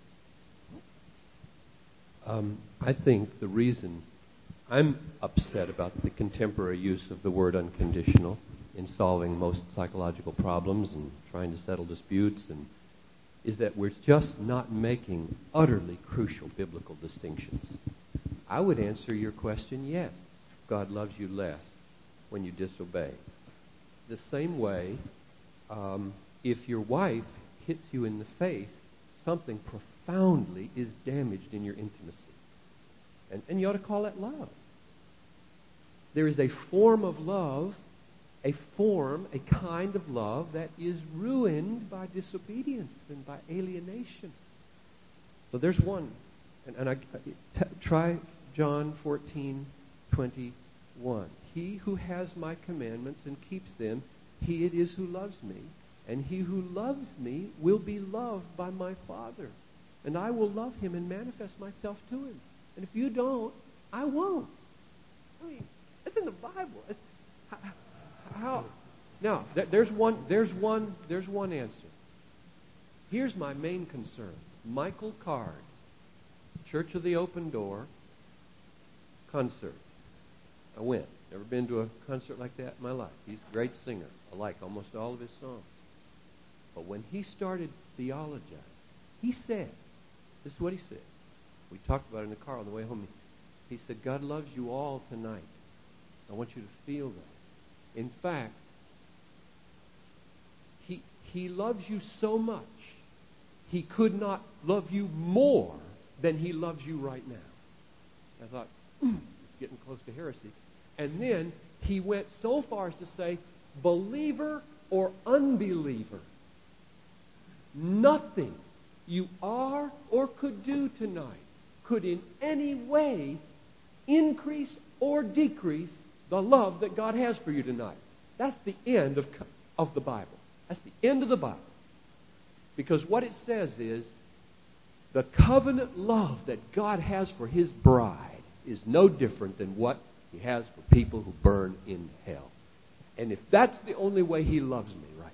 Um, I think the reason I'm upset about the contemporary use of the word unconditional in solving most psychological problems and trying to settle disputes and is that we're just not making utterly crucial biblical distinctions. I would answer your question, yes, God loves you less when you disobey. The same way, um, if your wife hits you in the face, something profoundly is damaged in your intimacy. And, and you ought to call that love. There is a form of love, a form, a kind of love that is ruined by disobedience and by alienation. So there's one. And, and I, t- try John fourteen twenty-one. He who has my commandments and keeps them, he it is who loves me. And he who loves me will be loved by my Father. And I will love him and manifest myself to him. And if you don't, I won't. I mean, it's in the Bible. It's, how, how? Now, there's one. There's one. There's one answer. Here's my main concern. Michael Card, Church of the Open Door concert. I went. Never been to a concert like that in my life. He's a great singer. I like almost all of his songs. But when he started theologizing, he said, this is what he said. We talked about it in the car on the way home. He said, God loves you all tonight. I want you to feel that. In fact, he, he loves you so much, he could not love you more than he loves you right now. I thought, mm, it's getting close to heresy. And then he went so far as to say, believer or unbeliever, nothing you are or could do tonight could in any way increase or decrease the love that God has for you tonight. That's the end of, of the Bible. That's the end of the Bible. Because what it says is, the covenant love that God has for his bride is no different than what he has for people who burn in hell. And if that's the only way he loves me right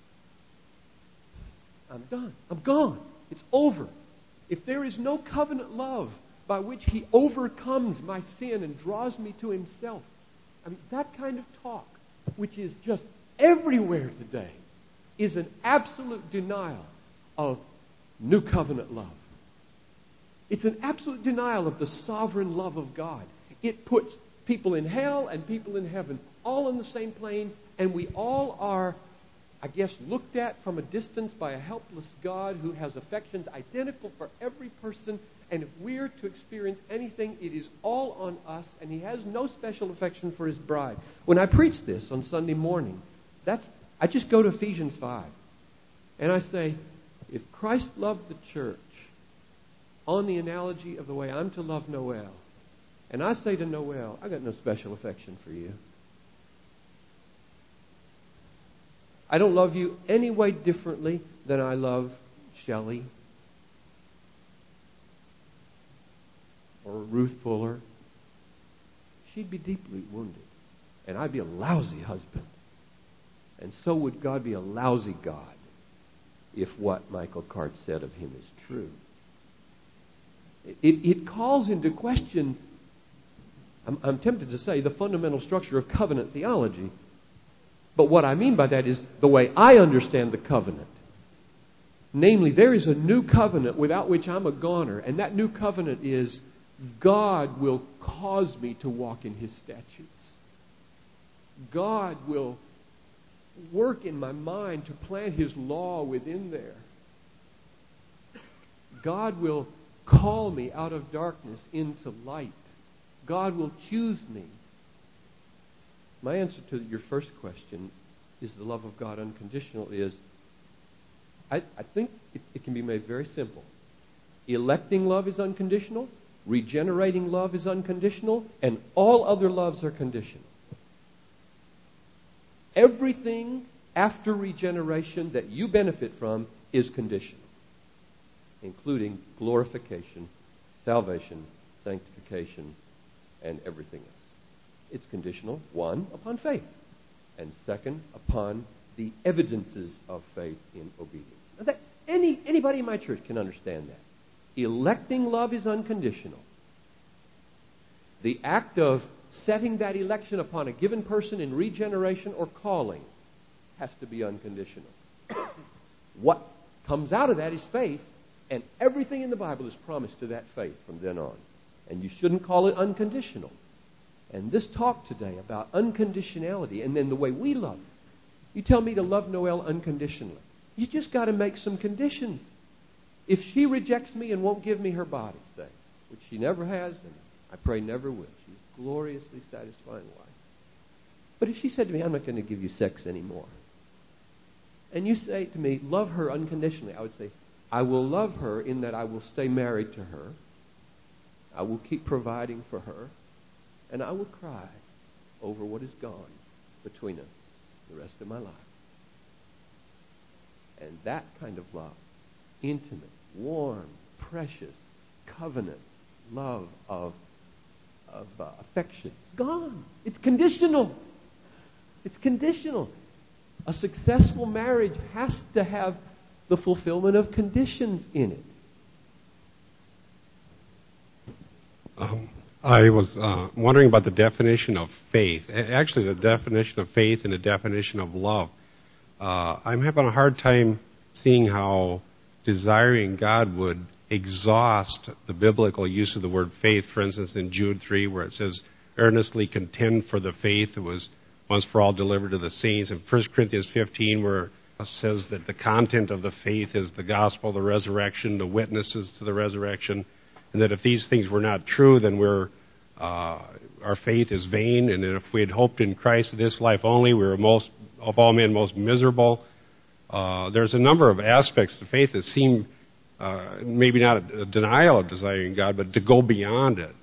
now, I'm done. I'm gone. It's over. If there is no covenant love by which he overcomes my sin and draws me to himself, I mean, that kind of talk, which is just everywhere today, is an absolute denial of new covenant love. It's an absolute denial of the sovereign love of God. It puts people in hell and people in heaven all on the same plane, and we all are, I guess, looked at from a distance by a helpless God who has affections identical for every person. And if we're to experience anything, it is all on us, and he has no special affection for his bride. When I preach this on Sunday morning, that's I just go to Ephesians five, and I say, if Christ loved the church on the analogy of the way I'm to love Noel, and I say to Noel, I got no special affection for you. I don't love you any way differently than I love Shelley or Ruth Fuller. She'd be deeply wounded, and I'd be a lousy husband. And so would God be a lousy God if what Michael Cart said of him is true. It, it calls into question, I'm, I'm tempted to say, the fundamental structure of covenant theology. But what I mean by that is the way I understand the covenant. Namely, there is a new covenant without which I'm a goner, and that new covenant is God will cause me to walk in His statutes. God will work in my mind to plant His law within there. God will call me out of darkness into light. God will choose me. My answer to your first question, is the love of God unconditional, is I, I think it, it can be made very simple. Electing love is unconditional, regenerating love is unconditional, and all other loves are conditional. Everything after regeneration that you benefit from is conditional, including glorification, salvation, sanctification, and everything else. It's conditional, one, upon faith, and second, upon the evidences of faith in obedience. Now that, any, anybody in my church can understand that. Electing love is unconditional. The act of setting that election upon a given person in regeneration or calling has to be unconditional. What comes out of that is faith, and everything in the Bible is promised to that faith from then on. And you shouldn't call it unconditional. And this talk today about unconditionality and then the way we love. You tell me to love Noelle unconditionally. You just got to make some conditions. If she rejects me and won't give me her body, say, which she never has, and I pray never will. She's a gloriously satisfying wife. But if she said to me, I'm not going to give you sex anymore, and you say to me, love her unconditionally, I would say, I will love her in that I will stay married to her. I will keep providing for her. And I will cry over what is gone between us the rest of my life. And that kind of love, intimate, warm, precious, covenant love of, of uh, affection, gone. It's conditional. It's conditional. A successful marriage has to have the fulfillment of conditions in it. Um. I was uh, wondering about the definition of faith. Actually, the definition of faith and the definition of love. Uh, I'm having a hard time seeing how desiring God would exhaust the biblical use of the word faith. For instance, in Jude three, where it says, earnestly contend for the faith that was once for all delivered to the saints. In First Corinthians fifteen, where it says that the content of the faith is the gospel, the resurrection, the witnesses to the resurrection. And that if these things were not true, then we're, uh, our faith is vain. And if we had hoped in Christ this life only, we were most, of all men, most miserable. Uh, there's a number of aspects to faith that seem, uh, maybe not a, a denial of desiring God, but to go beyond it.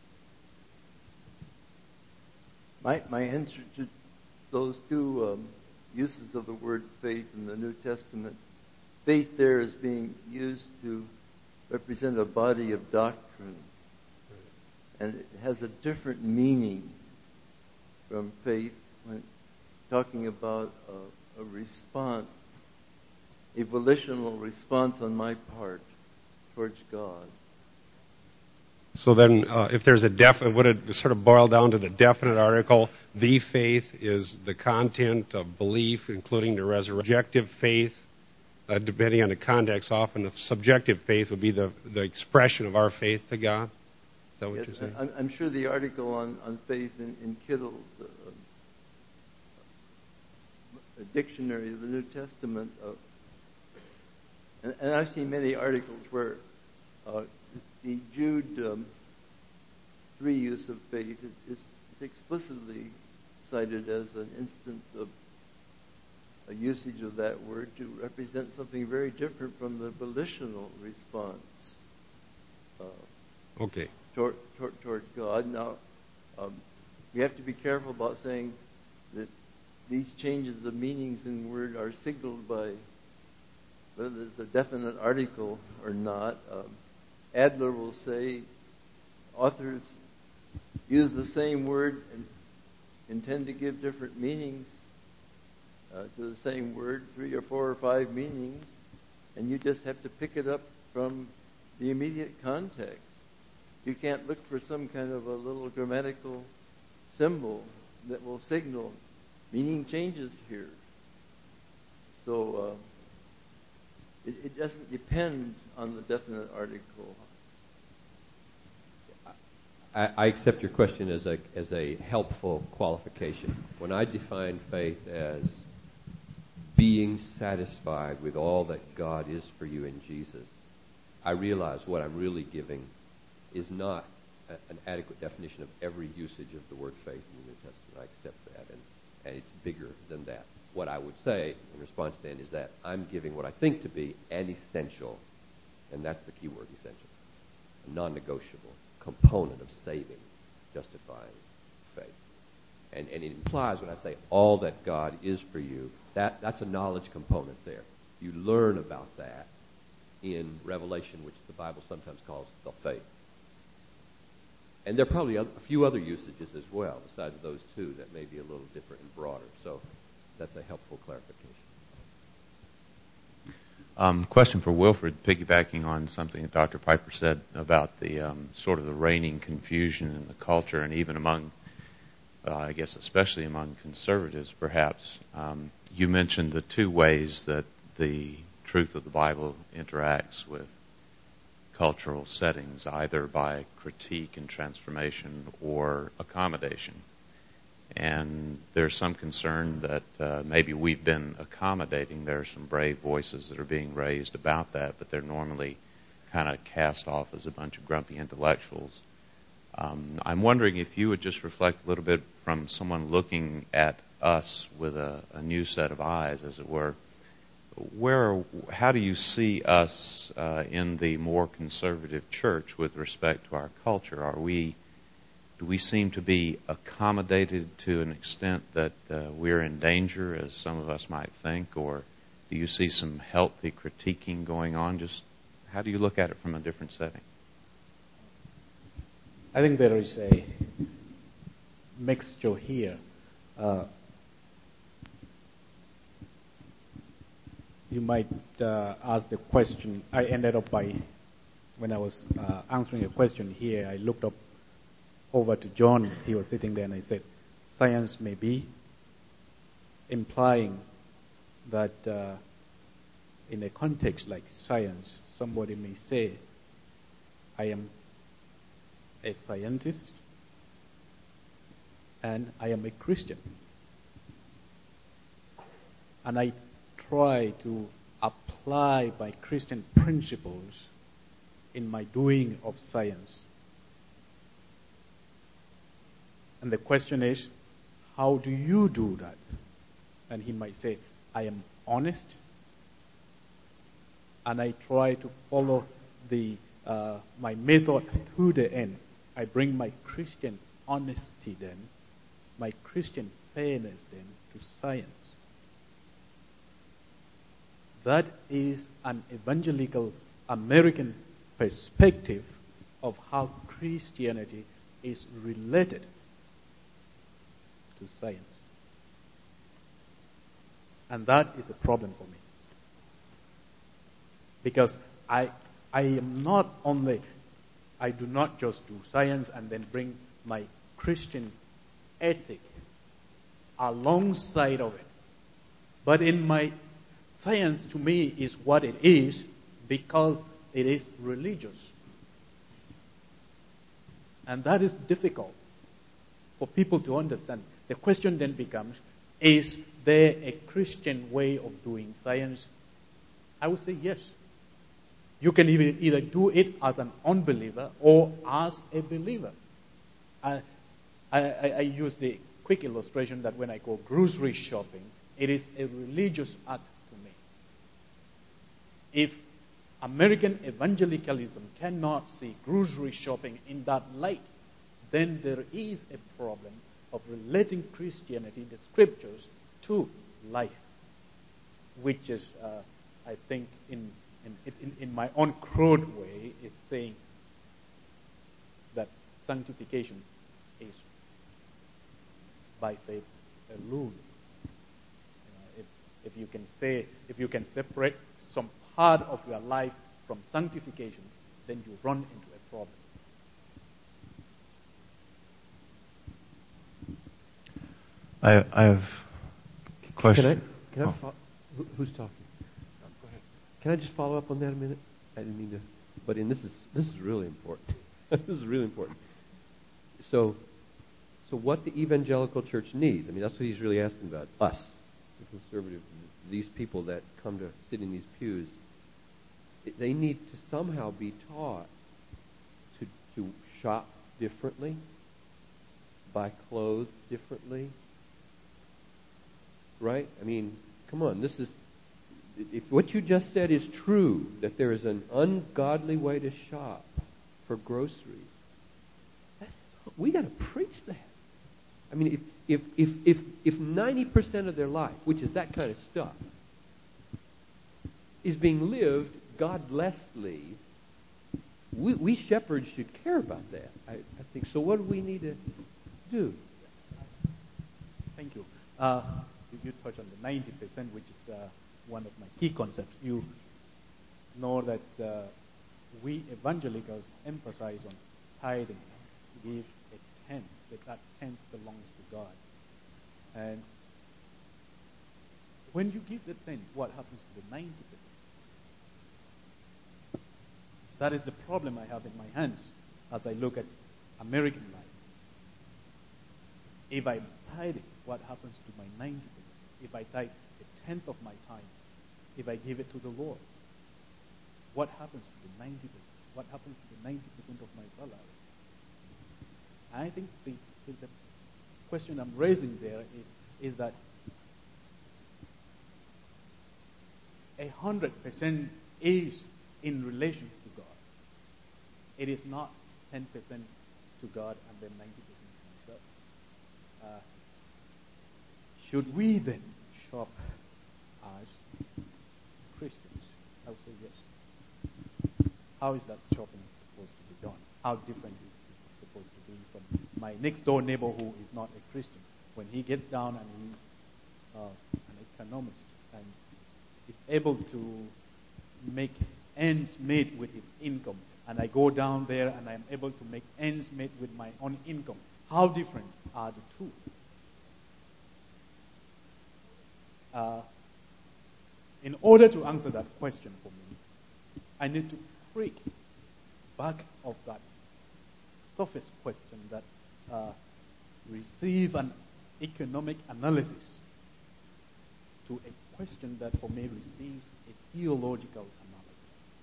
My, my answer to those two um, uses of the word faith in the New Testament, faith there is being used to represent a body of doctrine, and it has a different meaning from faith when talking about a, a response, a volitional response on my part towards God. So then, uh, if there's a definite, would it sort of boil down to the definite article? The faith is the content of belief, including the resurrection. Objective faith, Uh, depending on the context, often the subjective faith would be the, the expression of our faith to God. Is that what yes, you're saying? I'm, I'm sure the article on, on faith in, in Kittle's uh, a dictionary of the New Testament, uh, and, and I've seen many articles where uh, the Jude um, three use of faith is, is explicitly cited as an instance of a usage of that word to represent something very different from the volitional response uh, okay. toward, toward, toward God. Now, um, we have to be careful about saying that these changes of meanings in word are signaled by whether there's a definite article or not. Um, Adler will say authors use the same word and intend to give different meanings. uh, to the same word, three or four or five meanings, and you just have to pick it up from the immediate context. You can't look for some kind of a little grammatical symbol that will signal meaning changes here. So uh, it, it doesn't depend on the definite article. I, I accept your question as a as a helpful qualification. When I define faith as being satisfied with all that God is for you in Jesus, I realize what I'm really giving is not a, an adequate definition of every usage of the word faith in the New Testament. I accept that, and, and it's bigger than that. What I would say in response then is that I'm giving what I think to be an essential, and that's the key word, essential, a non-negotiable component of saving, justifying faith. And, and it implies when I say all that God is for you, that, that's a knowledge component there. You learn about that in Revelation, which the Bible sometimes calls the faith. And there are probably a few other usages as well, besides those two, that may be a little different and broader. So that's a helpful clarification. Um, question for Wilfred, piggybacking on something that Doctor Piper said about the um, sort of the reigning confusion in the culture, and even among, uh, I guess, especially among conservatives, perhaps. Um, you mentioned the two ways that the truth of the Bible interacts with cultural settings, either by critique and transformation or accommodation. And there's some concern that uh, maybe we've been accommodating. There are some brave voices that are being raised about that, but they're normally kind of cast off as a bunch of grumpy intellectuals. Um, I'm wondering if you would just reflect a little bit from someone looking at us with a, a new set of eyes, as it were. Where, how do you see us uh, in the more conservative church with respect to our culture? Are we Do we seem to be accommodated to an extent that uh, we're in danger, as some of us might think, or do you see some healthy critiquing going on? Just how do you look at it from a different setting? I think there is a mixture here. Uh, you might uh, ask the question. I ended up by, when I was uh, answering a question here, I looked up over to John. He was sitting there, and I said, science may be implying that uh, in a context like science, somebody may say, I am a scientist and I am a Christian. And I try to apply my Christian principles in my doing of science. And the question is, how do you do that? And he might say, I am honest, and I try to follow the uh, my method to the end. I bring my Christian honesty then, my Christian fairness then, to science. That is an evangelical American perspective of how Christianity is related to science. And that is a problem for me. Because I I am not only, I do not just do science and then bring my Christian ethic alongside of it. But in my science, to me, is what it is because it is religious. And that is difficult for people to understand. The question then becomes, is there a Christian way of doing science? I would say yes. You can either, either do it as an unbeliever or as a believer. I, I, I use the quick illustration that when I go grocery shopping, it is a religious act to me. If American evangelicalism cannot see grocery shopping in that light, then there is a problem of relating Christianity, the scriptures, to life, which is, uh, I think, in, in, in, in my own crude way, is saying that sanctification is by faith alone. Uh, if If you can say, if you can separate some part of your life from sanctification, then you run into a problem. I, I have a question. Can I? Can I oh. fo- who, who's talking? Oh, go ahead. Can I just follow up on that a minute? I didn't mean to, but in this is this is really important. This is really important. So, so what the evangelical church needs? I mean, that's what he's really asking about. Us, the conservative, these people that come to sit in these pews. They need to somehow be taught to to shop differently, buy clothes differently. Right? I mean, come on. This is, if what you just said is true, that there is an ungodly way to shop for groceries, we got to preach that. I mean, if if if if if ninety percent of their life, which is that kind of stuff, is being lived godlessly, we, we shepherds should care about that. I, I think so. What do we need to do? Thank you. Uh, you touch on the ninety percent, which is uh, one of my key concepts. You know that uh, we evangelicals emphasize on tithing, give a tenth, that that tenth belongs to God. And when you give the tenth, what happens to the ninety percent? That is the problem I have in my hands as I look at American life. If I'm tithing, what happens to my ninety percent? If I tithe a tenth of my time, if I give it to the Lord, what happens to the ninety percent? What happens to the ninety percent of my salary? I think the, the question I'm raising there is, is that a hundred percent is in relation to God. It is not ten percent to God and then ninety percent to myself. Uh, should we then shop as Christians? I would say yes. How is that shopping supposed to be done? How different is it supposed to be from my next door neighbor who is not a Christian? When he gets down and he's uh, an economist and is able to make ends meet with his income, and I go down there and I'm able to make ends meet with my own income, how different are the two? Uh, in order to answer that question for me, I need to break back of that surface question that uh, receive an economic analysis to a question that for me receives a theological analysis.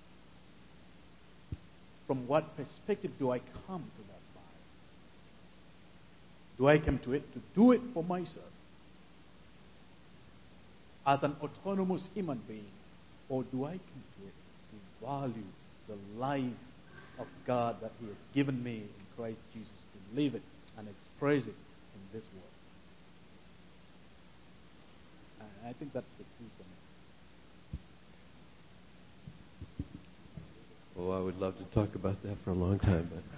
From what perspective do I come to that Bible? Do I come to it to do it for myself as an autonomous human being, or do I come to it to value the life of God that He has given me in Christ Jesus, to live it and express it in this world? And I think that's the key for me. Oh, I would love to talk about that for a long time, but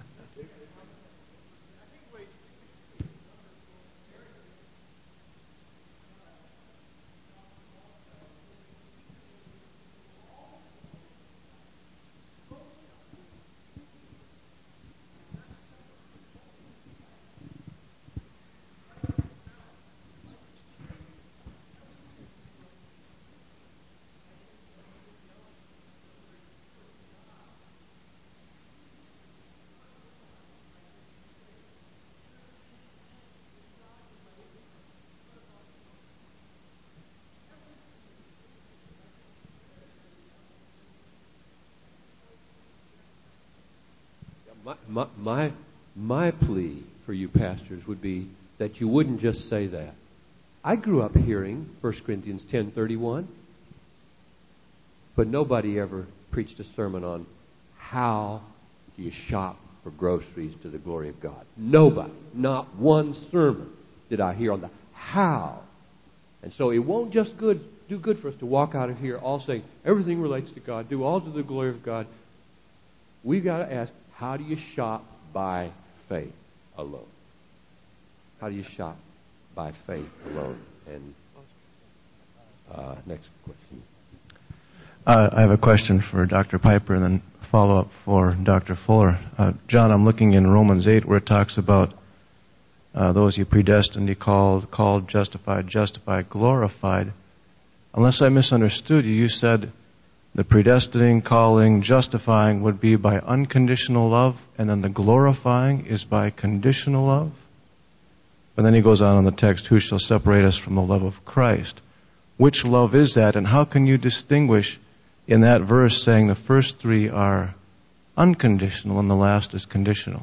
My, my, my, my plea for you pastors would be that you wouldn't just say that. I grew up hearing First Corinthians ten thirty-one, but nobody ever preached a sermon on how do you shop for groceries to the glory of God. Nobody, not one sermon did I hear on the how. And so it won't just good do good for us to walk out of here all saying everything relates to God, do all to the glory of God. We've got to ask, how do you shop by faith alone? How do you shop by faith alone? And Uh, next question. Uh, I have a question for Doctor Piper and then a follow-up for Doctor Fuller. Uh, John, I'm looking in Romans eight where it talks about uh, those you predestined, you called, called, justified, justified, glorified. Unless I misunderstood you, you said the predestining, calling, justifying would be by unconditional love, and then the glorifying is by conditional love. And then he goes on in the text, who shall separate us from the love of Christ? Which love is that, and how can you distinguish in that verse saying the first three are unconditional and the last is conditional?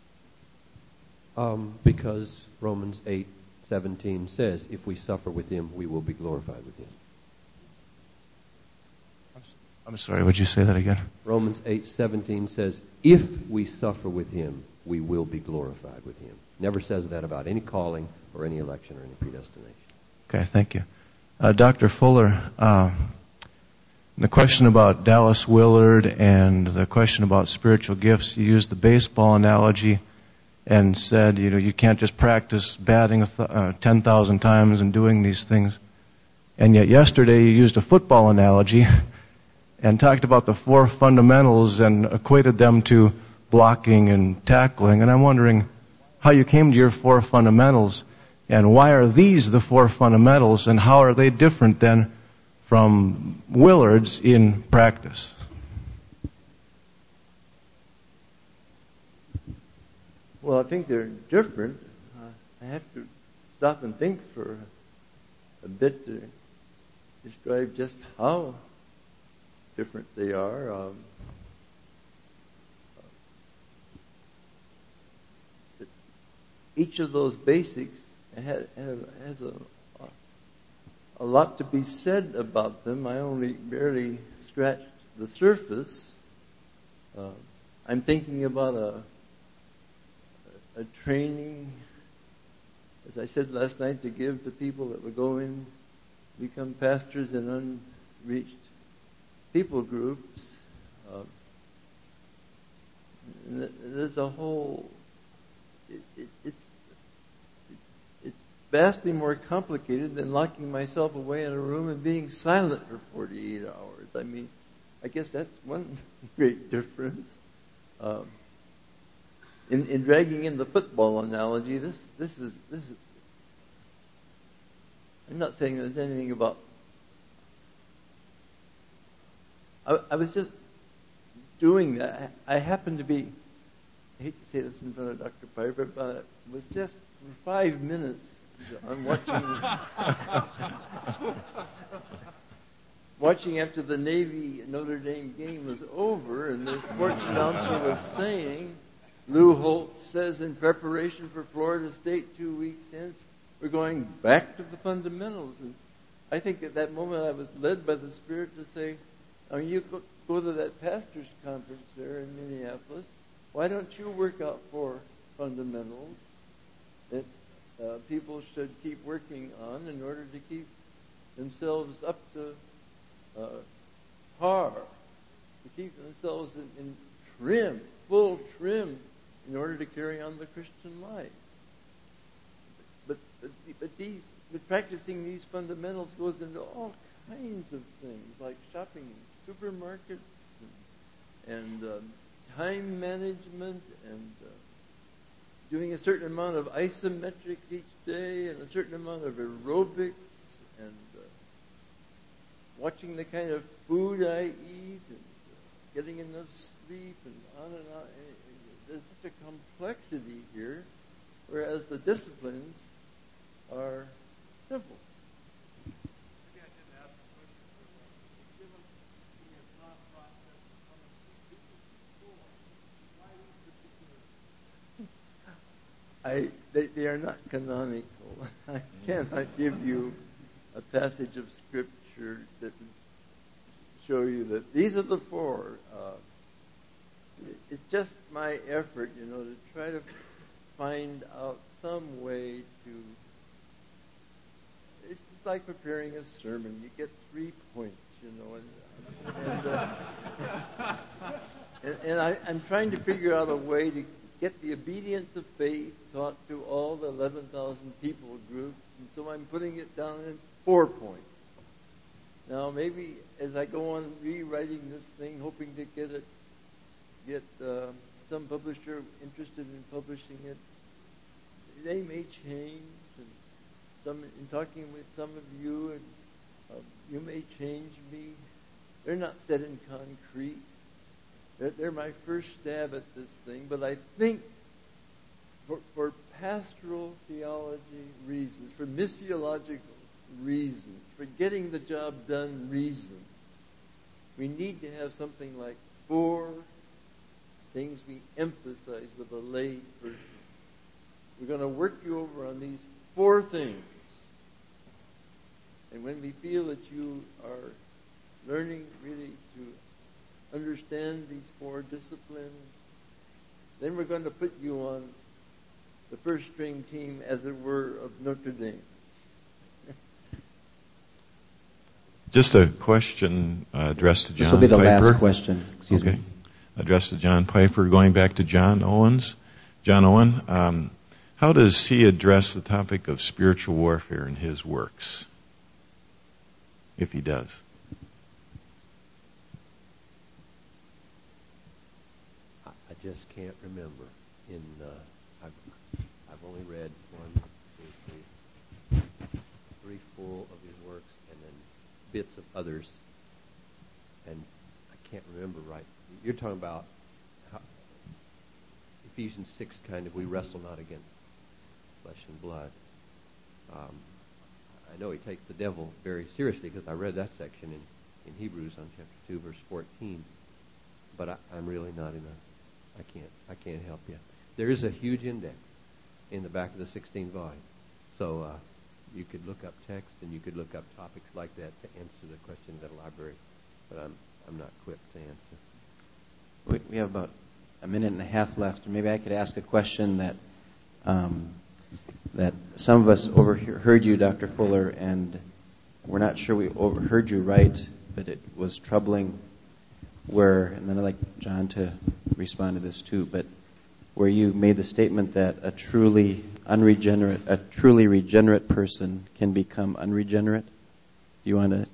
Um, because Romans eight seventeen says, if we suffer with him, we will be glorified with him. I'm sorry, would you say that again? Romans eight seventeen says, if we suffer with him, we will be glorified with him. Never says that about any calling or any election or any predestination. Okay, thank you. Uh, Doctor Fuller, uh, the question about Dallas Willard and the question about spiritual gifts, you used the baseball analogy and said, you know, you can't just practice batting uh, ten thousand times and doing these things. And yet yesterday you used a football analogy and talked about the four fundamentals and equated them to blocking and tackling. And I'm wondering how you came to your four fundamentals, and why are these the four fundamentals, and how are they different then from Willard's in practice? Well, I think they're different. Uh, I have to stop and think for a bit to describe just how different they are. Um, each of those basics has, has a, a lot to be said about them. I only barely scratched the surface. Uh, I'm thinking about a, a training, as I said last night, to give to people that would go in, become pastors in unreached people groups. Uh, there's a whole, it, it, it's it's vastly more complicated than locking myself away in a room and being silent for forty-eight hours. I mean, I guess that's one great difference. Um, in, in dragging in the football analogy, this this is this is. I'm not saying there's anything about. I, I was just doing that. I, I happened to be. I hate to say this in front of Doctor Piper, but it was just for five minutes. I'm watching. Watching after the Navy Notre Dame game was over, and the sports announcer was saying, Lou Holtz says in preparation for Florida State two weeks hence, we're going back to the fundamentals. And I think at that moment I was led by the Spirit to say, I mean, you go, go to that pastor's conference there in Minneapolis. Why don't you work out four fundamentals that uh, people should keep working on in order to keep themselves up to uh, par, to keep themselves in, in trim, full trim, in order to carry on the Christian life. But but, but these, but practicing these fundamentals goes into all kinds of things, like shopping in supermarkets and, and um, time management and uh, doing a certain amount of isometrics each day and a certain amount of aerobics and uh, watching the kind of food I eat and uh, getting enough sleep and on and on. And there's such a complexity here, whereas the disciplines are simple. I, they, they are not canonical. I cannot give you a passage of Scripture that would show you that these are the four. Uh, it's just my effort, you know, to try to find out some way to. It's just like preparing a sermon. You get three points, you know, and and, uh, and, and I, I'm trying to figure out a way to get the obedience of faith taught to all the eleven thousand people groups, and so I'm putting it down in four points. Now, maybe as I go on rewriting this thing, hoping to get it, get uh, some publisher interested in publishing it, they may change. And some, in talking with some of you, and uh, you may change me. They're not set in concrete. They're, they're my first stab at this thing, but I think for, for pastoral theology reasons, for missiological reasons, for getting the job done reasons, we need to have something like four things we emphasize with a lay person. We're going to work you over on these four things. And when we feel that you are learning really to understand these four disciplines, then we're going to put you on the first string team, as it were, of Notre Dame. Just a question uh, addressed to John Piper. This will be the last question. Excuse okay. me. Addressed to John Piper. Going back to John Owens. John Owen, um, how does he address the topic of spiritual warfare in his works? If he does. I just can't remember. In uh, I've, I've only read one, two, three, three full of his works, and then bits of others, and I can't remember right. You're talking about how, Ephesians six, kind of. We wrestle not against flesh and blood. Um, I know he takes the devil very seriously because I read that section in, in Hebrews on chapter two, verse fourteen. But I, I'm really not in a. I can't. I can't help you. There is a huge index in the back of the sixteenth volume, so uh, you could look up text and you could look up topics like that to answer the question at the library. But I'm I'm not equipped to answer. We, we have about a minute and a half left, and maybe I could ask a question that. Um, that some of us overheard you, Doctor Fuller, and we're not sure we overheard you right, but it was troubling where, and then I'd like John to respond to this too, but where you made the statement that a truly unregenerate, a truly regenerate person can become unregenerate. Do you want to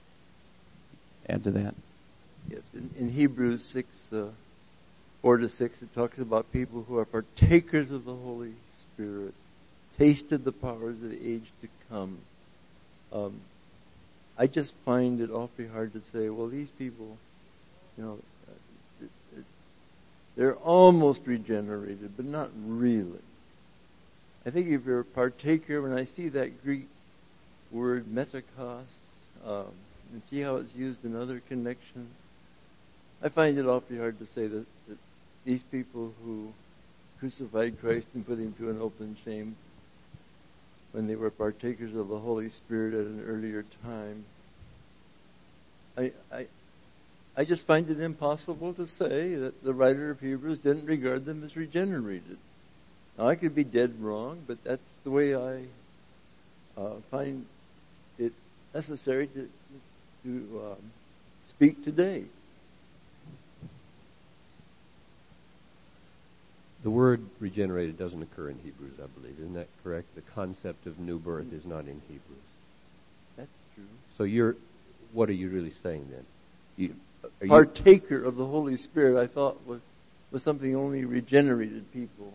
add to that? Yes, in, in Hebrews six, uh, four to six, it talks about people who are partakers of the Holy Spirit, tasted the powers of the age to come. Um, I just find it awfully hard to say, well, these people, you know, uh, it, it, they're almost regenerated, but not really. I think if you're a partaker, when I see that Greek word metakos, um, and see how it's used in other connections, I find it awfully hard to say that, that these people who crucified Christ and put him to an open shame when they were partakers of the Holy Spirit at an earlier time. I, I, I just find it impossible to say that the writer of Hebrews didn't regard them as regenerated. Now, I could be dead wrong, but that's the way I uh, find it necessary to, to um, speak today. The word regenerated doesn't occur in Hebrews, I believe. Isn't that correct? The concept of new birth is not in Hebrews. That's true. So you're, what are you really saying then? You, are Partaker you, of the Holy Spirit, I thought, was, was something only regenerated people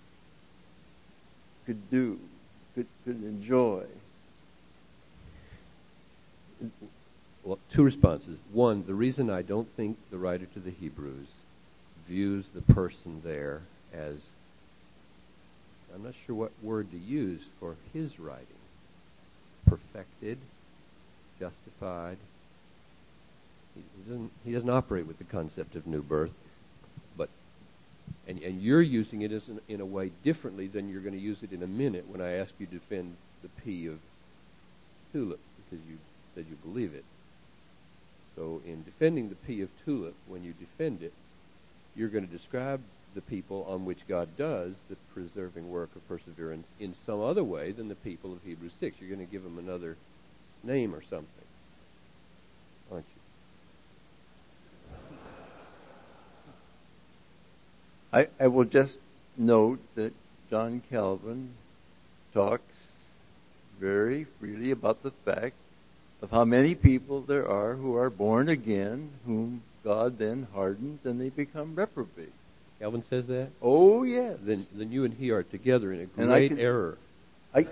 could do, could, could enjoy. Well, two responses. One, the reason I don't think the writer to the Hebrews views the person there as, I'm not sure what word to use for his writing, perfected, justified. He, he doesn't he doesn't operate with the concept of new birth, but and and you're using it as an, in a way differently than you're going to use it in a minute when I ask you to defend the P of tulip, because you said you believe it. So in defending the P of tulip, when you defend it, you're going to describe the people on which God does the preserving work of perseverance in some other way than the people of Hebrews six. You're going to give them another name or something, aren't you? I, I will just note that John Calvin talks very freely about the fact of how many people there are who are born again, whom God then hardens and they become reprobate. Calvin says that? Oh, yes. Then, then you and he are together in a And I great can- error. I,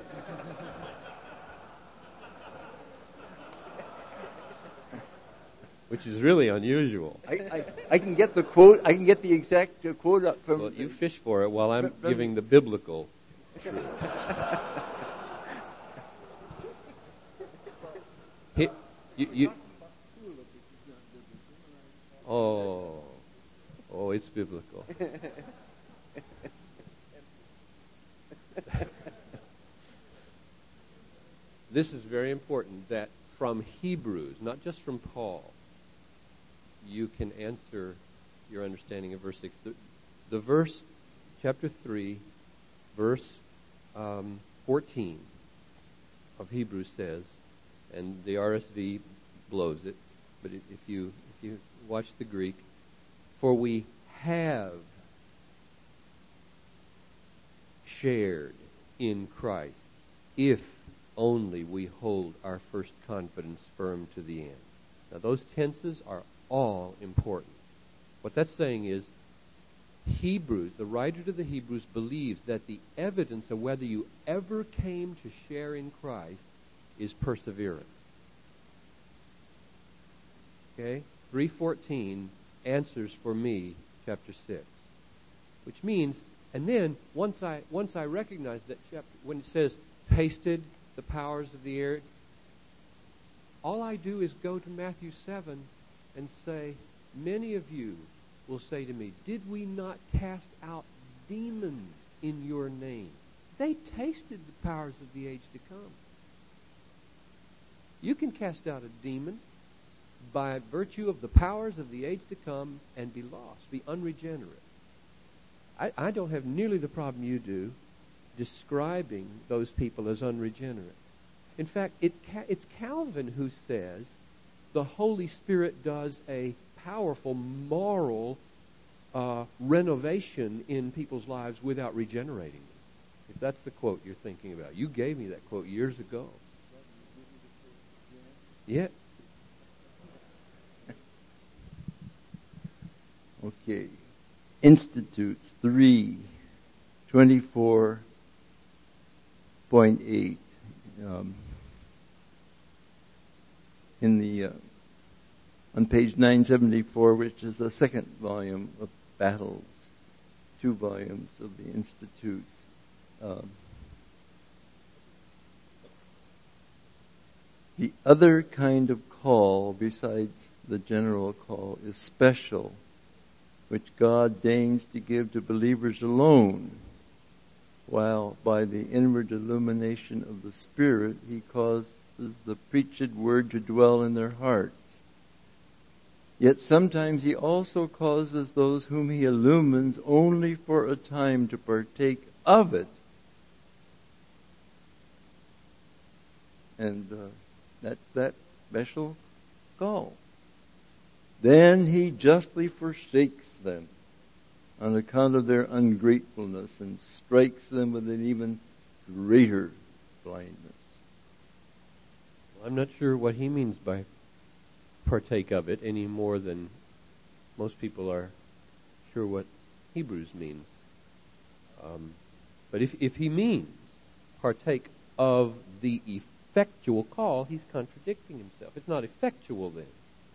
Which is really unusual. I, I, I can get the quote. I can get the exact uh, quote up from. Well, you fish for it while I'm from- from- giving the biblical truth. He- you, you, oh, oh, it's biblical. This is very important, that from Hebrews, not just from Paul, you can answer your understanding of verse six. The, the verse, chapter three, verse um, fourteen of Hebrews says, and the R S V blows it, but if you if you watch the Greek, for we have shared in Christ, if only we hold our first confidence firm to the end. Now those tenses are all important. What that's saying is, Hebrews, the writer to the Hebrews believes that the evidence of whether you ever came to share in Christ is perseverance. Okay? three fourteen answers for me chapter six. Which means, and then once I once I recognize that chapter, when it says tasted the powers of the air, all I do is go to Matthew seven and say, many of you will say to me, did we not cast out demons in your name? They tasted the powers of the age to come. You can cast out a demon by virtue of the powers of the age to come and be lost, be unregenerate. I, I don't have nearly the problem you do describing those people as unregenerate. In fact, it, it's Calvin who says the Holy Spirit does a powerful moral uh, renovation in people's lives without regenerating them. If that's the quote you're thinking about. You gave me that quote years ago. Yeah. Okay. Institutes three twenty-four point eight. Um, in the uh, on page nine seventy-four, which is the second volume of Battles, two volumes of the Institutes. Um, the other kind of call besides the general call is special, which God deigns to give to believers alone, while by the inward illumination of the Spirit He causes the preached word to dwell in their hearts. Yet sometimes He also causes those whom He illumines only for a time to partake of it. And uh, that's that special call. Then He justly forsakes them on account of their ungratefulness and strikes them with an even greater blindness. Well, I'm not sure what he means by partake of it any more than most people are sure what Hebrews means. Um, but if, if he means partake of the effectual call, he's contradicting himself. It's not effectual then.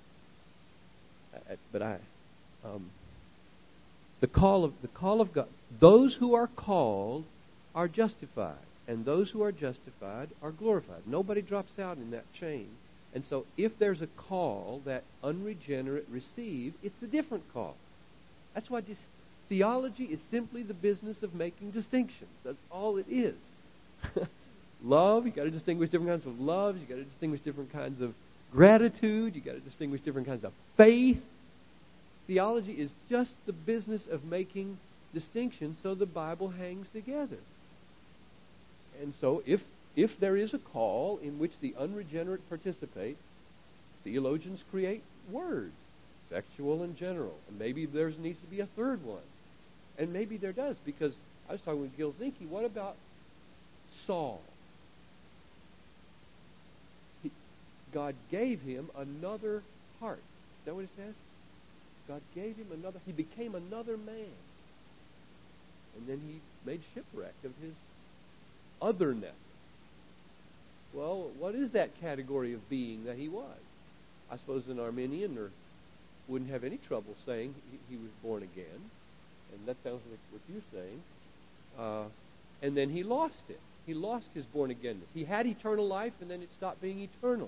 I, but I... Um, The call of the call of God. Those who are called are justified, and those who are justified are glorified. Nobody drops out in that chain. And so if there's a call that unregenerate receive, it's a different call. That's why this theology is simply the business of making distinctions. That's all it is. Love, you got to distinguish different kinds of loves, you got to distinguish different kinds of gratitude, you got to distinguish different kinds of faith. Theology is just the business of making distinctions so the Bible hangs together. And so if if there is a call in which the unregenerate participate, theologians create words, sexual and general. And maybe there needs to be a third one. And maybe there does, because I was talking with Gil Zinke, what about Saul? He, God gave him another heart. Is that what it says? God gave him another. He became another man. And then he made shipwreck of his otherness. Well, what is that category of being that he was? I suppose an Arminian or wouldn't have any trouble saying he, he was born again. And that sounds like what you're saying. Uh, and then he lost it. He lost his born againness. He had eternal life, and then it stopped being eternal.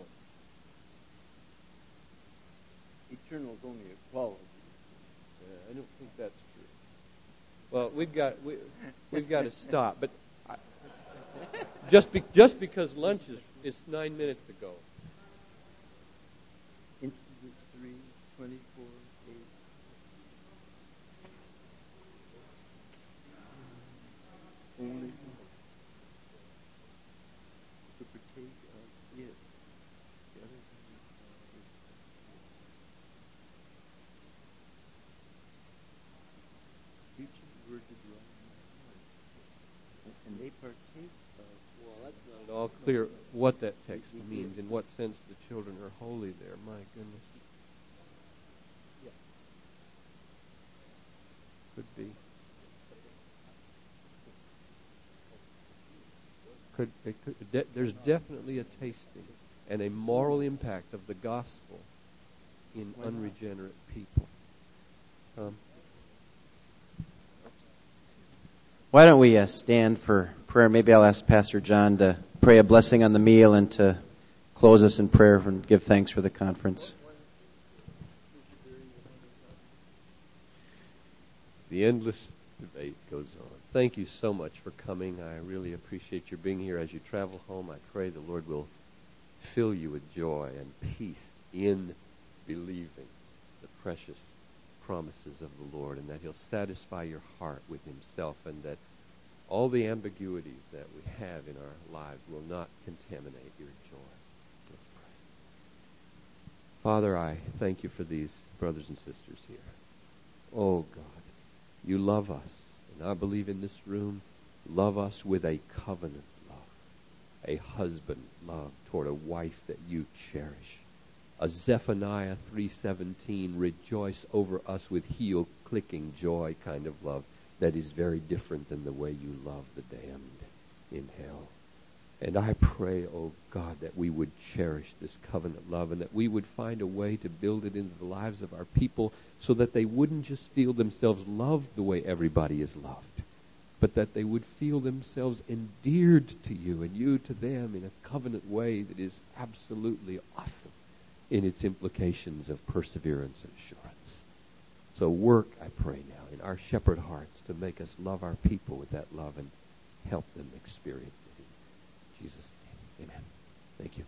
Eternal is only a quality. Yeah, I don't think that's true. Well, we've got we, we've got to stop. But I, just be, just because lunch is is nine minutes ago. Incidents three twenty-four eight. Only to partake of it. The other thing is preaching the word to dwell in my heart. And they partake of. Well, that's not at all clear what that text means. In what sense the children are holy there. My goodness. Yeah. Could be. Could, it could, de- there's definitely a tasting and a moral impact of the gospel in unregenerate people. Um, Why don't we uh, stand for prayer? Maybe I'll ask Pastor John to pray a blessing on the meal and to close us in prayer and give thanks for the conference. The endless debate goes on. Thank you so much for coming. I really appreciate your being here. As you travel home, I pray the Lord will fill you with joy and peace in believing the precious promises of the Lord, and that He'll satisfy your heart with Himself, and that all the ambiguities that we have in our lives will not contaminate your joy. Let's pray. Father, I thank you for these brothers and sisters here. Oh, God, you love us. And I believe in this room, love us with a covenant love, a husband love toward a wife that you cherish. A Zephaniah three seventeen, rejoice over us with heel-clicking joy kind of love that is very different than the way you love the damned in hell. And I pray, oh God, that we would cherish this covenant love and that we would find a way to build it into the lives of our people so that they wouldn't just feel themselves loved the way everybody is loved, but that they would feel themselves endeared to you and you to them in a covenant way that is absolutely awesome in its implications of perseverance and assurance. So work, I pray now, in our shepherd hearts to make us love our people with that love and help them experience it. In Jesus' name, amen. Thank you.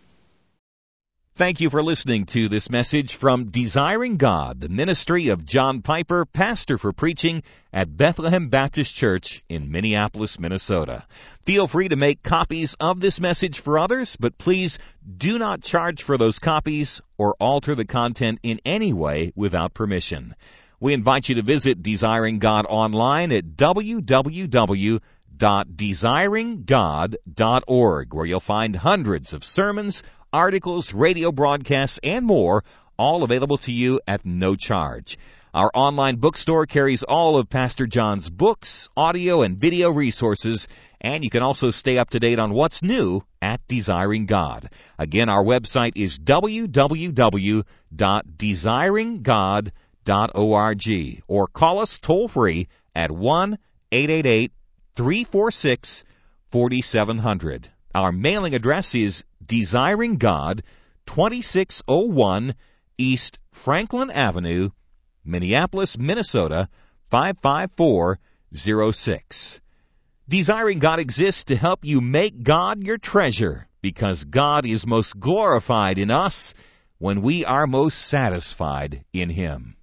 Thank you for listening to this message from Desiring God, the ministry of John Piper, pastor for preaching at Bethlehem Baptist Church in Minneapolis, Minnesota. Feel free to make copies of this message for others, but please do not charge for those copies or alter the content in any way without permission. We invite you to visit Desiring God online at w w w dot desiring god dot org, where you'll find hundreds of sermons, articles, radio broadcasts, and more, all available to you at no charge. Our online bookstore carries all of Pastor John's books, audio, and video resources, and you can also stay up to date on what's new at Desiring God. Again, our website is w w w dot desiring god dot org, or call us toll-free at one eight eight eight, three four six, four seven zero zero. Our mailing address is Desiring God, twenty-six oh one East Franklin Avenue, Minneapolis, Minnesota, five five four zero six. Desiring God exists to help you make God your treasure, because God is most glorified in us when we are most satisfied in Him.